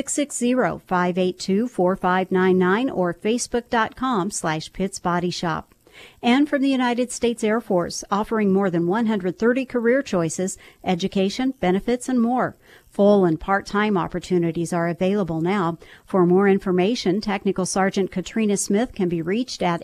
660-582-4599 or facebook.com/Pitts Body Shop. And from the United States Air Force, offering more than 130 career choices, education, benefits, and more. Full and part-time opportunities are available now. For more information, Technical Sergeant Katrina Smith can be reached at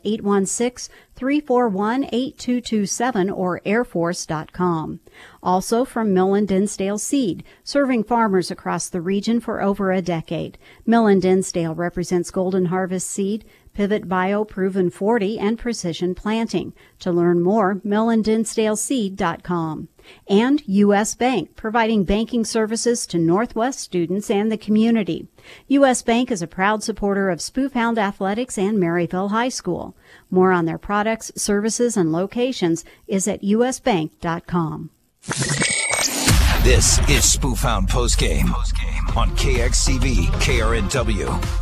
816-341-8227 or airforce.com. Also from Millen Dinsdale Seed, serving farmers across the region for over a decade. Millen Dinsdale represents Golden Harvest Seed, Pivot Bio Proven 40, and Precision Planting. To learn more, MillenDinsdaleSeed.com. And U.S. Bank, providing banking services to Northwest students and the community. U.S. Bank is a proud supporter of Spoof Hound Athletics and Maryville High School. More on their products, services, and locations is at usbank.com. This is Spoof Hound Postgame on KXCV KRNW.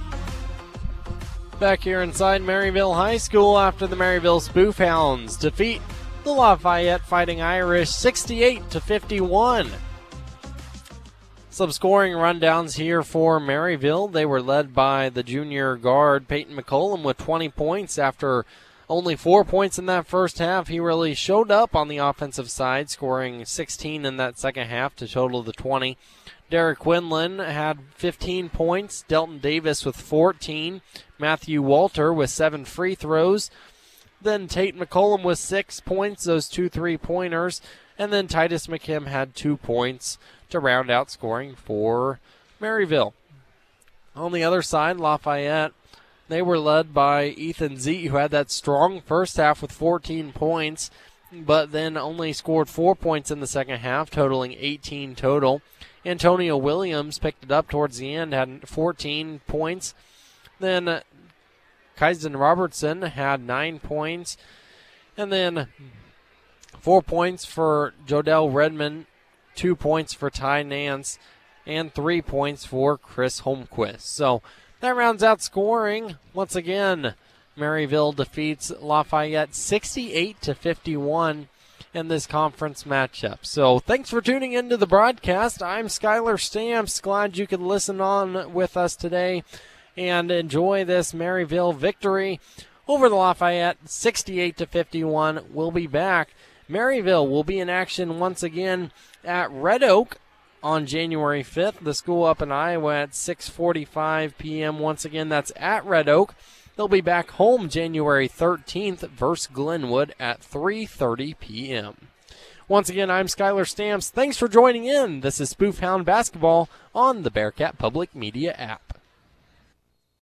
Back here inside Maryville High School after the Maryville Spoof Hounds defeat the Lafayette Fighting Irish 68-51. Some scoring rundowns here for Maryville. They were led by the junior guard Peyton McCollum with 20 points after only 4 points in that first half. He really showed up on the offensive side, scoring 16 in that second half to total the 20. Derek Quinlan had 15 points. Delton Davis with 14. Matthew Walter with 7 free throws. Then Tate McCollum with 6 points, those 2 3-pointers. And then Titus McKim had 2 points to round out scoring for Maryville. On the other side, Lafayette, they were led by Ethan Z, who had that strong first half with 14 points, but then only scored 4 points in the second half, totaling 18 total. Antonio Williams picked it up towards the end, had 14 points. Then Kaisen Robertson had 9 points. And then 4 points for Jodell Redmond, 2 points for Ty Nance, and 3 points for Chris Holmquist. So that rounds out scoring. Once again, Maryville defeats Lafayette 68-51 in this conference matchup. So thanks for tuning into the broadcast. I'm Skylar Stamps. Glad you could listen on with us today and enjoy this Maryville victory over the Lafayette 68-51. We'll be back. Maryville will be in action once again at Red Oak on January 5th. The school up in Iowa at 6:45 p.m. Once again, that's at Red Oak. They'll be back home January 13th versus Glenwood at 3:30 p.m. Once again, I'm Skylar Stamps. Thanks for joining in. This is Spoof Hound Basketball on the Bearcat Public Media app.